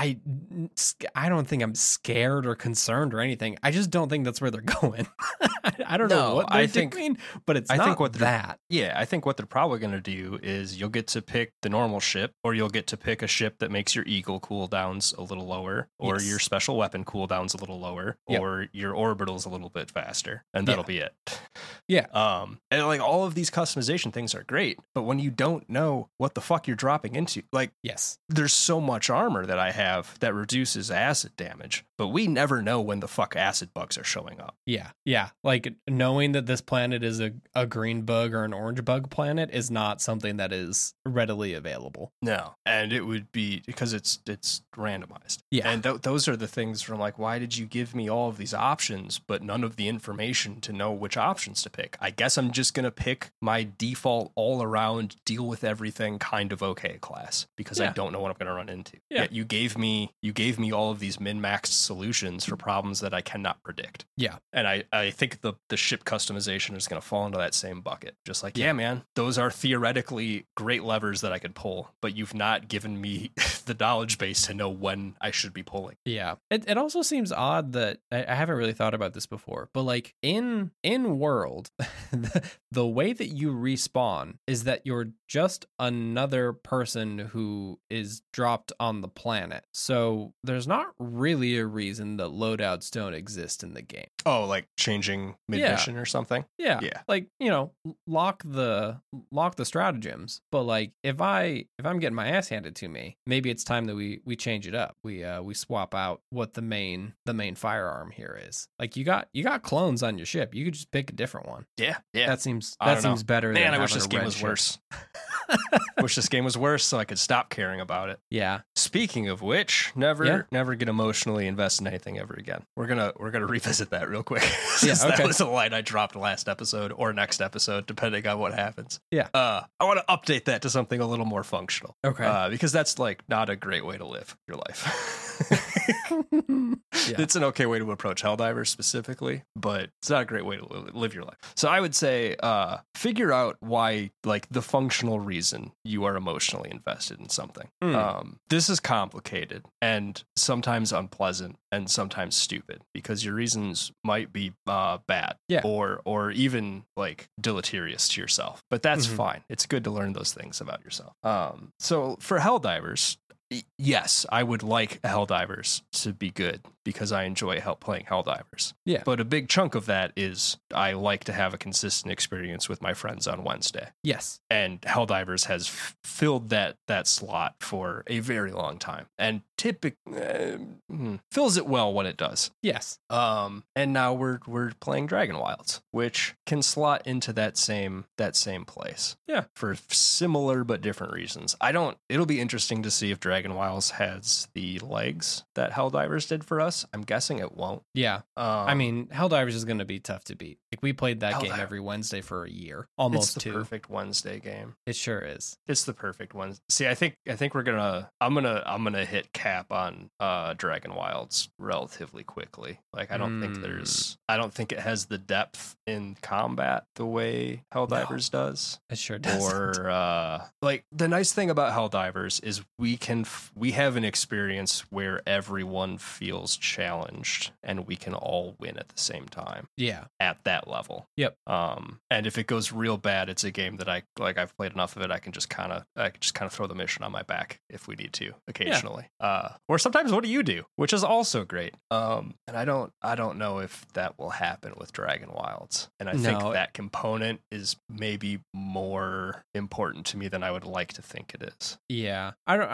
S2: don't think I'm scared or concerned or anything. I just don't think that's where they're going. I don't know what they're doing, but it's not that.
S1: Yeah, I think what they're probably going to do is you'll get to pick the normal ship, or you'll get to pick a ship that makes your Eagle cooldowns a little lower, or your special weapon cooldowns a little lower, or your orbitals a little bit faster, and that'll be it.
S2: Yeah.
S1: And like all of these customization things are great, but when you don't know what the fuck you're dropping into, like, there's so much armor that I have that reduces acid damage, but we never know when the fuck acid bugs are showing up.
S2: Yeah. Like knowing that this planet is a green bug or an orange bug planet is not something that is readily available.
S1: No, and it would be because it's randomized. Yeah, and those are the things from like, why did you give me all of these options but none of the information to know which options to pick? I guess I'm just gonna pick my default all around deal with everything kind of okay class because I don't know what I'm gonna run into. Yeah, yet you gave me all of these min-maxed solutions for problems that I cannot predict.
S2: Yeah,
S1: and I think the ship customization is gonna fall into that same bucket. Just like, yeah, man, those are theoretically great levers that I could pull, but you've not given me the knowledge base to know when I should be pulling.
S2: Yeah. It also seems odd that I haven't really thought about this before, but like in world, the way that you respawn is that you're just another person who is dropped on the planet. So there's not really a reason that loadouts don't exist in the game.
S1: Oh, like changing mid-mission or something?
S2: Yeah. Like, you know, lock the stratagems. But like if I'm getting my ass handed to me, maybe it's time that we change it up. We swap out what the main firearm here is. Like you got clones on your ship. You could just pick a different one.
S1: Yeah.
S2: That seems better.
S1: Man, I wish this game was worse. Wish this game was worse so I could stop caring about it.
S2: Yeah.
S1: Speaking of which, never get emotionally invested in anything ever again. We're gonna revisit that real quick. That was a line I dropped last episode or next episode, depending on what happens.
S2: Yeah.
S1: I want to update that to something a little more functional.
S2: Okay.
S1: Because that's like not a great way to live your life. It's an okay way to approach Helldivers specifically, but it's not a great way to live your life. So I would say figure out why, like, the functional reason you are emotionally invested in something. This is complicated and sometimes unpleasant and sometimes stupid because your reasons might be bad or even like deleterious to yourself, but that's fine. It's good to learn those things about yourself. So for Helldivers, yes, I would like Helldivers to be good because I enjoy playing Helldivers.
S2: Yeah.
S1: But a big chunk of that is I like to have a consistent experience with my friends on Wednesday.
S2: Yes.
S1: And Helldivers has filled that slot for a very long time and typically fills it well when it does.
S2: Yes.
S1: And now we're playing Dragon Wilds, which can slot into that same place.
S2: Yeah.
S1: For similar but different reasons. It'll be interesting to see if Dragon Wilds has the legs that Helldivers did for us. I'm guessing it won't.
S2: Yeah. I mean, Helldivers is going to be tough to beat. Like we played that game every Wednesday for a year, almost
S1: it's the perfect Wednesday game.
S2: It sure is.
S1: It's the perfect one. See, I think I'm gonna hit cap on Dragon Wilds relatively quickly. Like I don't think it has the depth in combat the way Helldivers does.
S2: It sure does.
S1: Or like the nice thing about Helldivers is we have an experience where everyone feels challenged and we can all win at the same time
S2: Yeah.
S1: at that level.
S2: Yep.
S1: And if it goes real bad, it's a game that I've played enough of it. I can just kind of throw the mission on my back if we need to occasionally. Or sometimes what do you do, which is also great. And I don't know if that will happen with Dragon Wilds. And I think that component is maybe more important to me than I would like to think it is.
S2: Yeah.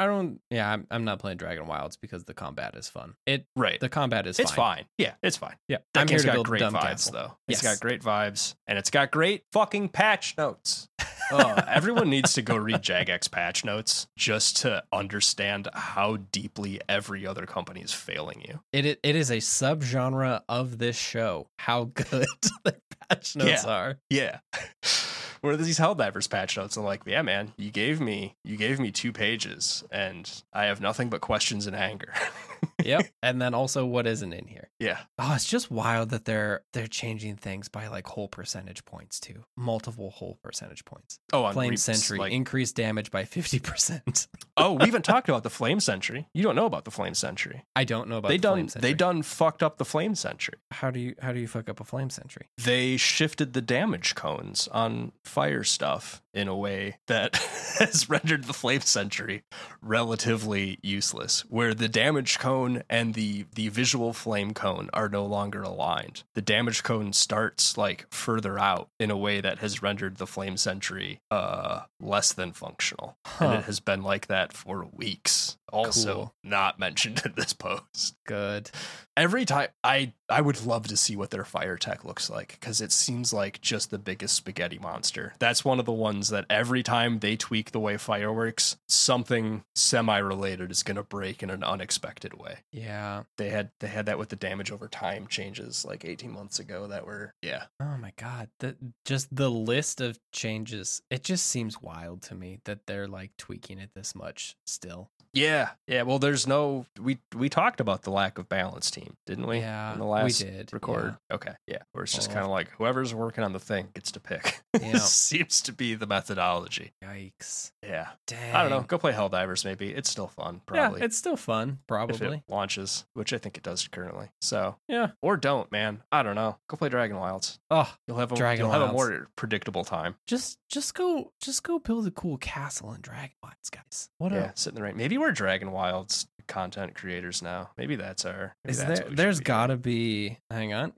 S2: I'm not playing Dragon Wilds because the combat is fun. The combat is fine.
S1: It's fine. Yeah, it's fine.
S2: Yeah.
S1: That game's got
S2: great
S1: great vibes
S2: castle.
S1: though.
S2: Yes.
S1: It's got great vibes and it's got great fucking patch notes. Everyone needs to go read Jagex patch notes just to understand how deeply every other company is failing you.
S2: It is a subgenre of this show. How good the patch notes are.
S1: Yeah. Where these Helldivers patch notes, I'm like, yeah, man, you gave me 2 pages, and I have nothing but questions and anger.
S2: Yep. And then also what isn't in here.
S1: Yeah.
S2: Oh, it's just wild that they're changing things by like whole percentage points too. Multiple whole percentage points.
S1: Oh, on
S2: Flame Sentry, increased damage by 50%.
S1: Oh, we haven't talked about the Flame Sentry. You don't know about the Flame Sentry.
S2: I don't know about the Flame Sentry.
S1: They done fucked up the Flame Sentry.
S2: How do you fuck up a Flame Sentry?
S1: They shifted the damage cones on fire stuff in a way that has rendered the Flame Sentry relatively useless, where the damage cone and the visual flame cone are no longer aligned. The damage cone starts like further out in a way that has rendered the Flame Sentry less than functional. And it has been like that for weeks. Also not mentioned in this post.
S2: Good.
S1: Every time I would love to see what their fire tech looks like, because it seems like just the biggest spaghetti monster. That's one of the ones that every time they tweak the way fire works, something semi-related is going to break in an unexpected way.
S2: Yeah.
S1: They had that with the damage over time changes like 18 months ago that were, yeah.
S2: Oh my God. Just the list of changes, it just seems wild to me that they're like tweaking it this much still.
S1: Yeah. Well, there's no. We talked about the lack of balance team, didn't we?
S2: Yeah,
S1: in the last
S2: we did.
S1: record. Yeah. Okay. Yeah. Where it's just kind of like whoever's working on the thing gets to pick.
S2: Yeah.
S1: Seems to be the methodology.
S2: Yikes.
S1: Yeah.
S2: Dang.
S1: I don't know. Go play Helldivers. Maybe it's still fun. Probably.
S2: Yeah, it's still fun. Probably.
S1: If it launches, which I think it does currently. So
S2: yeah.
S1: Or don't, man. I don't know. Go play Dragon Wilds.
S2: Oh,
S1: you'll have a more predictable time.
S2: Just go build a cool castle in Dragon Wilds, guys.
S1: Sit in the rain. Maybe we're Dragon Wilds content creators now. Maybe that's our.
S2: There's gotta be. Hang on,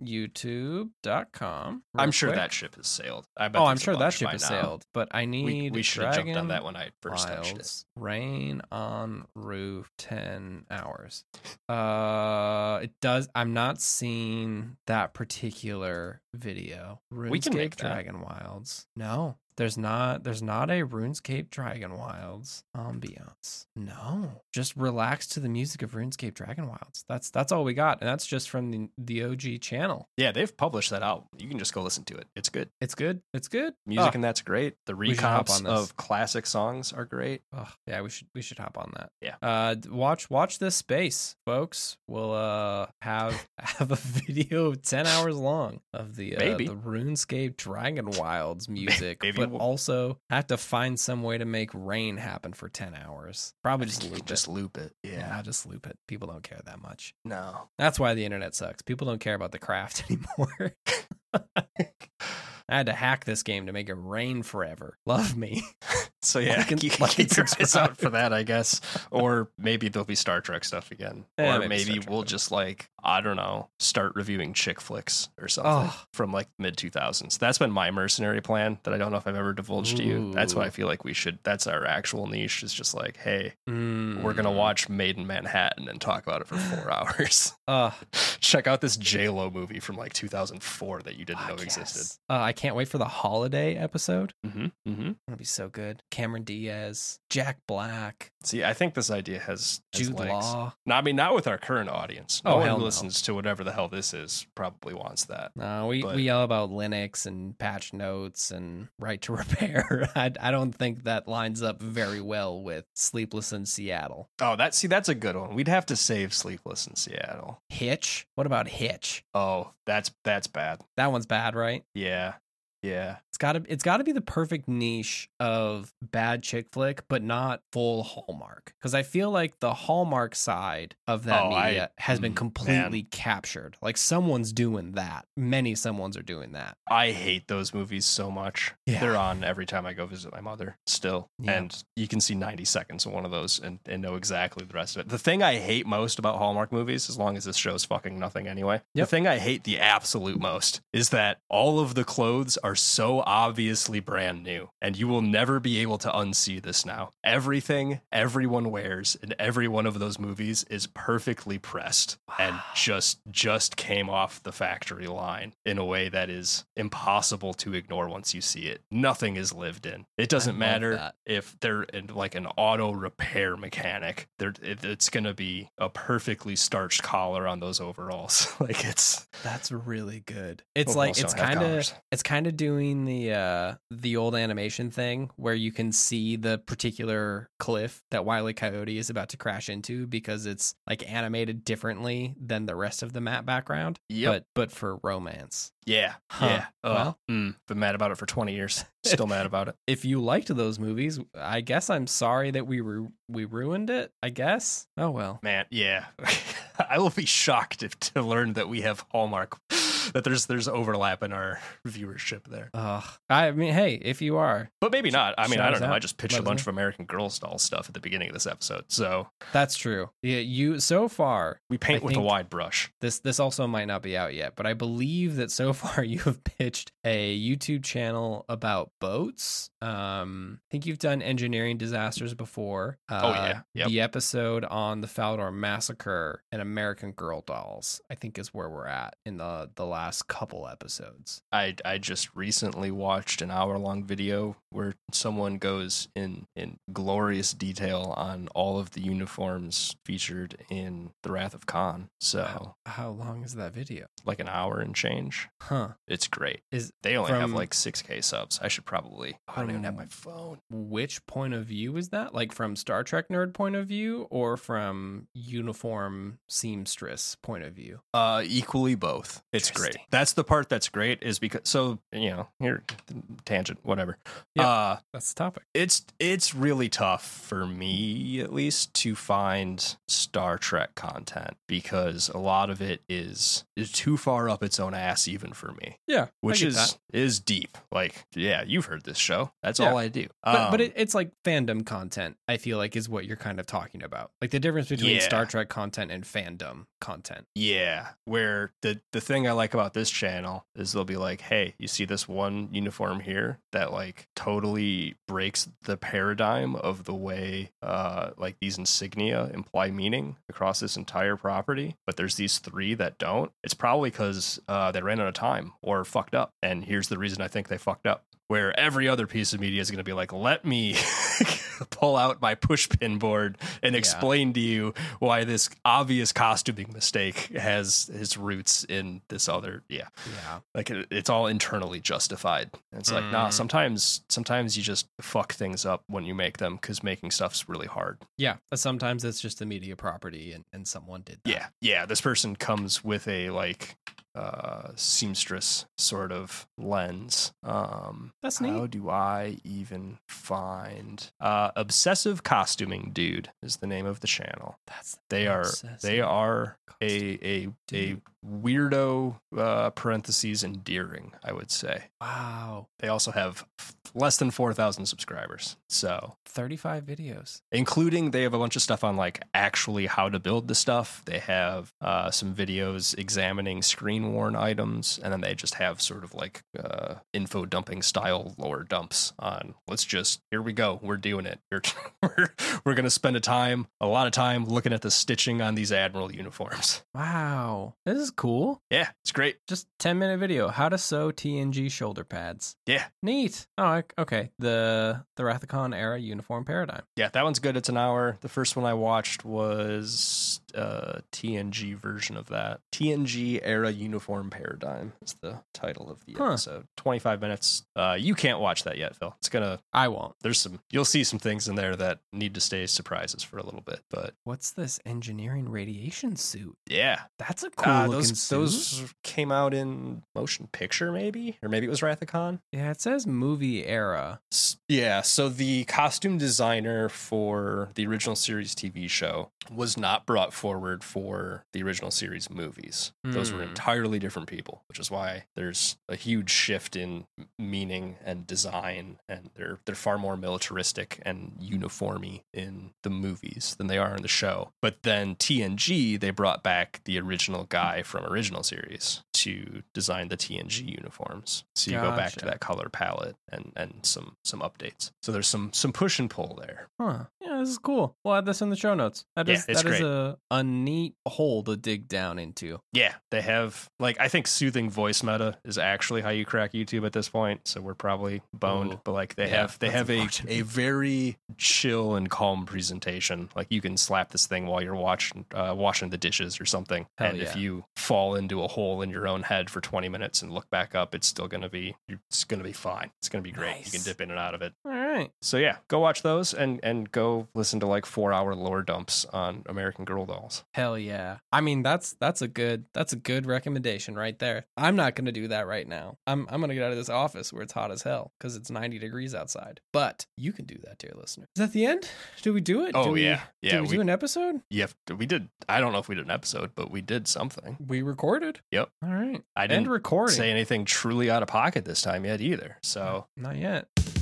S2: YouTube.com.
S1: I'm sure that ship has sailed.
S2: I'm sure that ship has sailed. But I need.
S1: We should have jumped on that when I first touched it.
S2: Rain on roof 10 hours. It does. I'm not seeing that particular video.
S1: We can make
S2: Dragon Wilds. No. There's not a RuneScape Dragon Wilds ambiance. No. Just relax to the music of RuneScape Dragon Wilds. That's all we got. And that's just from the OG channel.
S1: Yeah, they've published that out. You can just go listen to it. It's good.
S2: It's good.
S1: Music and that's great. The recomps of classic songs are great.
S2: Oh, yeah, we should hop on that.
S1: Yeah.
S2: Watch this space, folks. We'll have a video of 10 hours long of the RuneScape Dragon Wilds music. But also have to find some way to make rain happen for 10 hours. Probably just loop it.
S1: Yeah,
S2: just loop it. People don't care that much.
S1: No.
S2: That's why the internet sucks. People don't care about the craft anymore. I had to hack this game to make it rain forever. Love me.
S1: So yeah, keep your eyes out for that, I guess. Or maybe there'll be Star Trek stuff again. Or maybe we'll just I don't know, start reviewing chick flicks or something from like mid 2000s. That's been my mercenary plan that I don't know if I've ever divulged to you. That's what I feel like we should. That's our actual niche. Is just like, hey, we're gonna watch Made in Manhattan and talk about it for 4 hours. Check out this J-Lo movie from like 2004 that you didn't know existed.
S2: I can't wait for the holiday episode.
S1: It'll
S2: be so good. Cameron Diaz, Jack Black.
S1: See, I think this idea has
S2: Jude
S1: legs.
S2: Law.
S1: No, I mean, not with our current audience. No one who listens to whatever the hell this is probably wants that.
S2: No, we yell about Linux and patch notes and right to repair. I don't think that lines up very well with Sleepless in Seattle.
S1: Oh, that's a good one. We'd have to save Sleepless in Seattle.
S2: Hitch? What about Hitch?
S1: Oh, that's bad.
S2: That one's bad, right?
S1: Yeah. Yeah.
S2: It's gotta be the perfect niche of bad chick flick, but not full Hallmark. Because I feel like the Hallmark side of that media has been completely captured. Like someone's doing that. Many someones are doing that.
S1: I hate those movies so much.
S2: Yeah.
S1: They're on every time I go visit my mother still.
S2: Yeah.
S1: And you can see 90 seconds of one of those and know exactly the rest of it. The thing I hate most about Hallmark movies, as long as this show's fucking nothing anyway, the thing I hate the absolute most is that all of the clothes are so obviously brand new, and you will never be able to unsee this now. Everything everyone wears in every one of those movies is perfectly pressed and just came off the factory line in a way that is impossible to ignore once you see it. Nothing is lived in. It doesn't matter if they're in like an auto repair mechanic. It's going to be a perfectly starched collar on those overalls. Like
S2: that's really good. It's like it's kind of doing the old animation thing where you can see the particular cliff that Wile E. Coyote is about to crash into because it's like animated differently than the rest of the map background.
S1: Yep.
S2: But for romance.
S1: Yeah. Yeah. Been mad about it for 20 years. Still mad about it.
S2: If you liked those movies, I guess I'm sorry that we ruined it, I guess. Oh well.
S1: Man, yeah. I will be shocked to learn that we have Hallmark, that there's overlap in our viewership there.
S2: I mean, hey, if you are.
S1: But maybe not. I mean, I don't know. I just pitched a bunch
S2: of
S1: of American Girl doll stuff at the beginning of this episode. So
S2: that's true. Yeah, so far
S1: we paint with a wide brush.
S2: This also might not be out yet, but I believe that so far you have pitched a YouTube channel about boats. I think you've done engineering disasters before.
S1: Yep.
S2: The episode on the Falador Massacre and American Girl dolls, I think, is where we're at in the last couple episodes.
S1: I just recently watched an hour-long video where someone goes in glorious detail on all of the uniforms featured in The Wrath of Khan. So
S2: how long is that video?
S1: Like an hour and change.
S2: Huh.
S1: It's great. They only have like 6K subs. I should probably. I don't even have my phone.
S2: Which point of view is that? Like from Star Trek nerd point of view or from uniform seamstress point of view?
S1: Equally both. It's great. That's the part that's great is because here tangent whatever.
S2: Yep, that's the topic.
S1: It's really tough for me at least to find Star Trek content because a lot of it is too far up its own ass even for me.
S2: Yeah,
S1: which is deep. Like, yeah, you've heard this show. That's all I do.
S2: But it's like fandom content, I feel like, is what you're kind of talking about. Like the difference between Star Trek content and fandom content.
S1: Yeah, where the thing I like about this channel is they'll be like, hey, you see this one uniform here that like totally breaks the paradigm of the way like these insignia imply meaning across this entire property, but there's these 3 that don't. It's probably because they ran out of time or fucked up. And here's the reason I think they fucked up. Where every other piece of media is going to be like, let me pull out my pushpin board and explain to you why this obvious costuming mistake has its roots in this other. Yeah. Like it's all internally justified. And it's like, nah, sometimes you just fuck things up when you make them because making stuff's really hard.
S2: Yeah. But sometimes it's just a media property and someone did that.
S1: Yeah. This person comes with a like seamstress sort of lens.
S2: That's neat.
S1: How do I even find Obsessive Costuming Dude is the name of the channel. They are a weirdo parentheses endearing, I would say.
S2: Wow.
S1: They also have less than 4,000 subscribers. So
S2: 35 videos.
S1: Including they have a bunch of stuff on like actually how to build the stuff. They have some videos examining screen worn items, and then they just have sort of like info dumping style lore dumps on here we go, we're doing it. We're gonna spend a lot of time looking at the stitching on these Admiral uniforms.
S2: Wow, this is cool.
S1: Yeah, it's great.
S2: Just 10-minute video, how to sew TNG shoulder pads.
S1: Yeah,
S2: neat. Oh, okay. The Wrath of Khan era uniform paradigm.
S1: Yeah, that one's good. It's an hour. The first one I watched was TNG version of that. TNG Era Uniform Paradigm is the title of the episode. 25 minutes. You can't watch that yet, Phil.
S2: I won't.
S1: You'll see some things in there that need to stay surprises for a little bit, but
S2: what's this engineering radiation suit?
S1: Yeah.
S2: That's a cool looking suit.
S1: Those came out in motion picture, maybe? Or maybe it was Wrath of Khan?
S2: Yeah, it says movie era.
S1: Yeah, so the costume designer for the original series TV show was not brought forward for the original series movies. Those were entirely different people, which is why there's a huge shift in meaning and design, and they're far more militaristic and uniformy in the movies than they are in the show. But then TNG, they brought back the original guy from original series to design the TNG uniforms. So you go back to that color palette and some updates. So there's some push and pull there.
S2: Huh. Yeah, this is cool. We'll add this in the show notes. That is a neat hole to dig down into.
S1: Yeah, they have, like, I think soothing voice meta is actually how you crack YouTube at this point. So we're probably boned. Ooh. But like they have a very chill and calm presentation. Like you can slap this thing while you're washing the dishes or something.
S2: Hell
S1: and
S2: yeah.
S1: if you fall into a hole in your own head for 20 minutes and look back up, it's gonna be fine. It's gonna be great.
S2: Nice.
S1: You can dip in and out of it.
S2: All right.
S1: So yeah, go watch those and go listen to like 4-hour lore dumps on American Girl dolls.
S2: Hell yeah. I mean, that's a good recommendation right there. I'm not going to do that right now. I'm going to get out of this office where it's hot as hell because it's 90 degrees outside. But you can do that, dear listener. Is that the end? Did we do it?
S1: Yeah.
S2: Did we do an episode?
S1: Yeah, we did. I don't know if we did an episode, but we did something.
S2: We recorded.
S1: Yep.
S2: All right.
S1: I didn't
S2: recording.
S1: say anything truly out of pocket this time yet either. So
S2: not yet.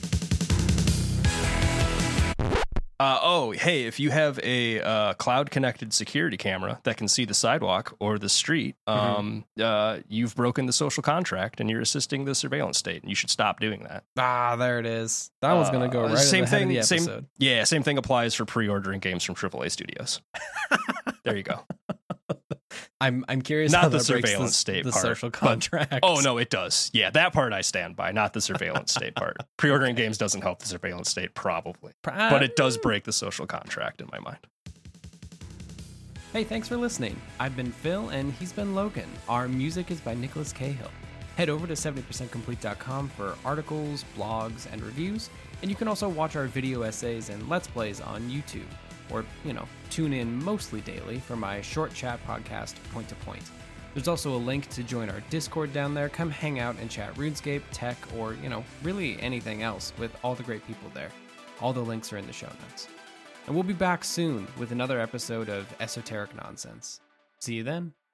S1: Hey, if you have a cloud-connected security camera that can see the sidewalk or the street, you've broken the social contract and you're assisting the surveillance state, and you should stop doing that.
S2: There it is. That was going to go right at the head of the episode.
S1: Same thing applies for pre-ordering games from AAA studios. There you go.
S2: I'm curious.
S1: Not
S2: how
S1: the
S2: that
S1: surveillance state
S2: the
S1: part.
S2: social contract.
S1: Oh no, it does. Yeah, that part I stand by. Not the surveillance state part. Pre-ordering games doesn't help the surveillance state, probably, but it does break the social contract in my mind.
S2: Hey, thanks for listening. I've been Phil, and he's been Logan. Our music is by Nicholas Cahill. Head over to 70%complete.com for articles, blogs, and reviews, and you can also watch our video essays and Let's Plays on YouTube. Or, tune in mostly daily for my short chat podcast, Point to Point. There's also a link to join our Discord down there. Come hang out and chat RuneScape, tech, or, really anything else with all the great people there. All the links are in the show notes. And we'll be back soon with another episode of Esoteric Nonsense. See you then.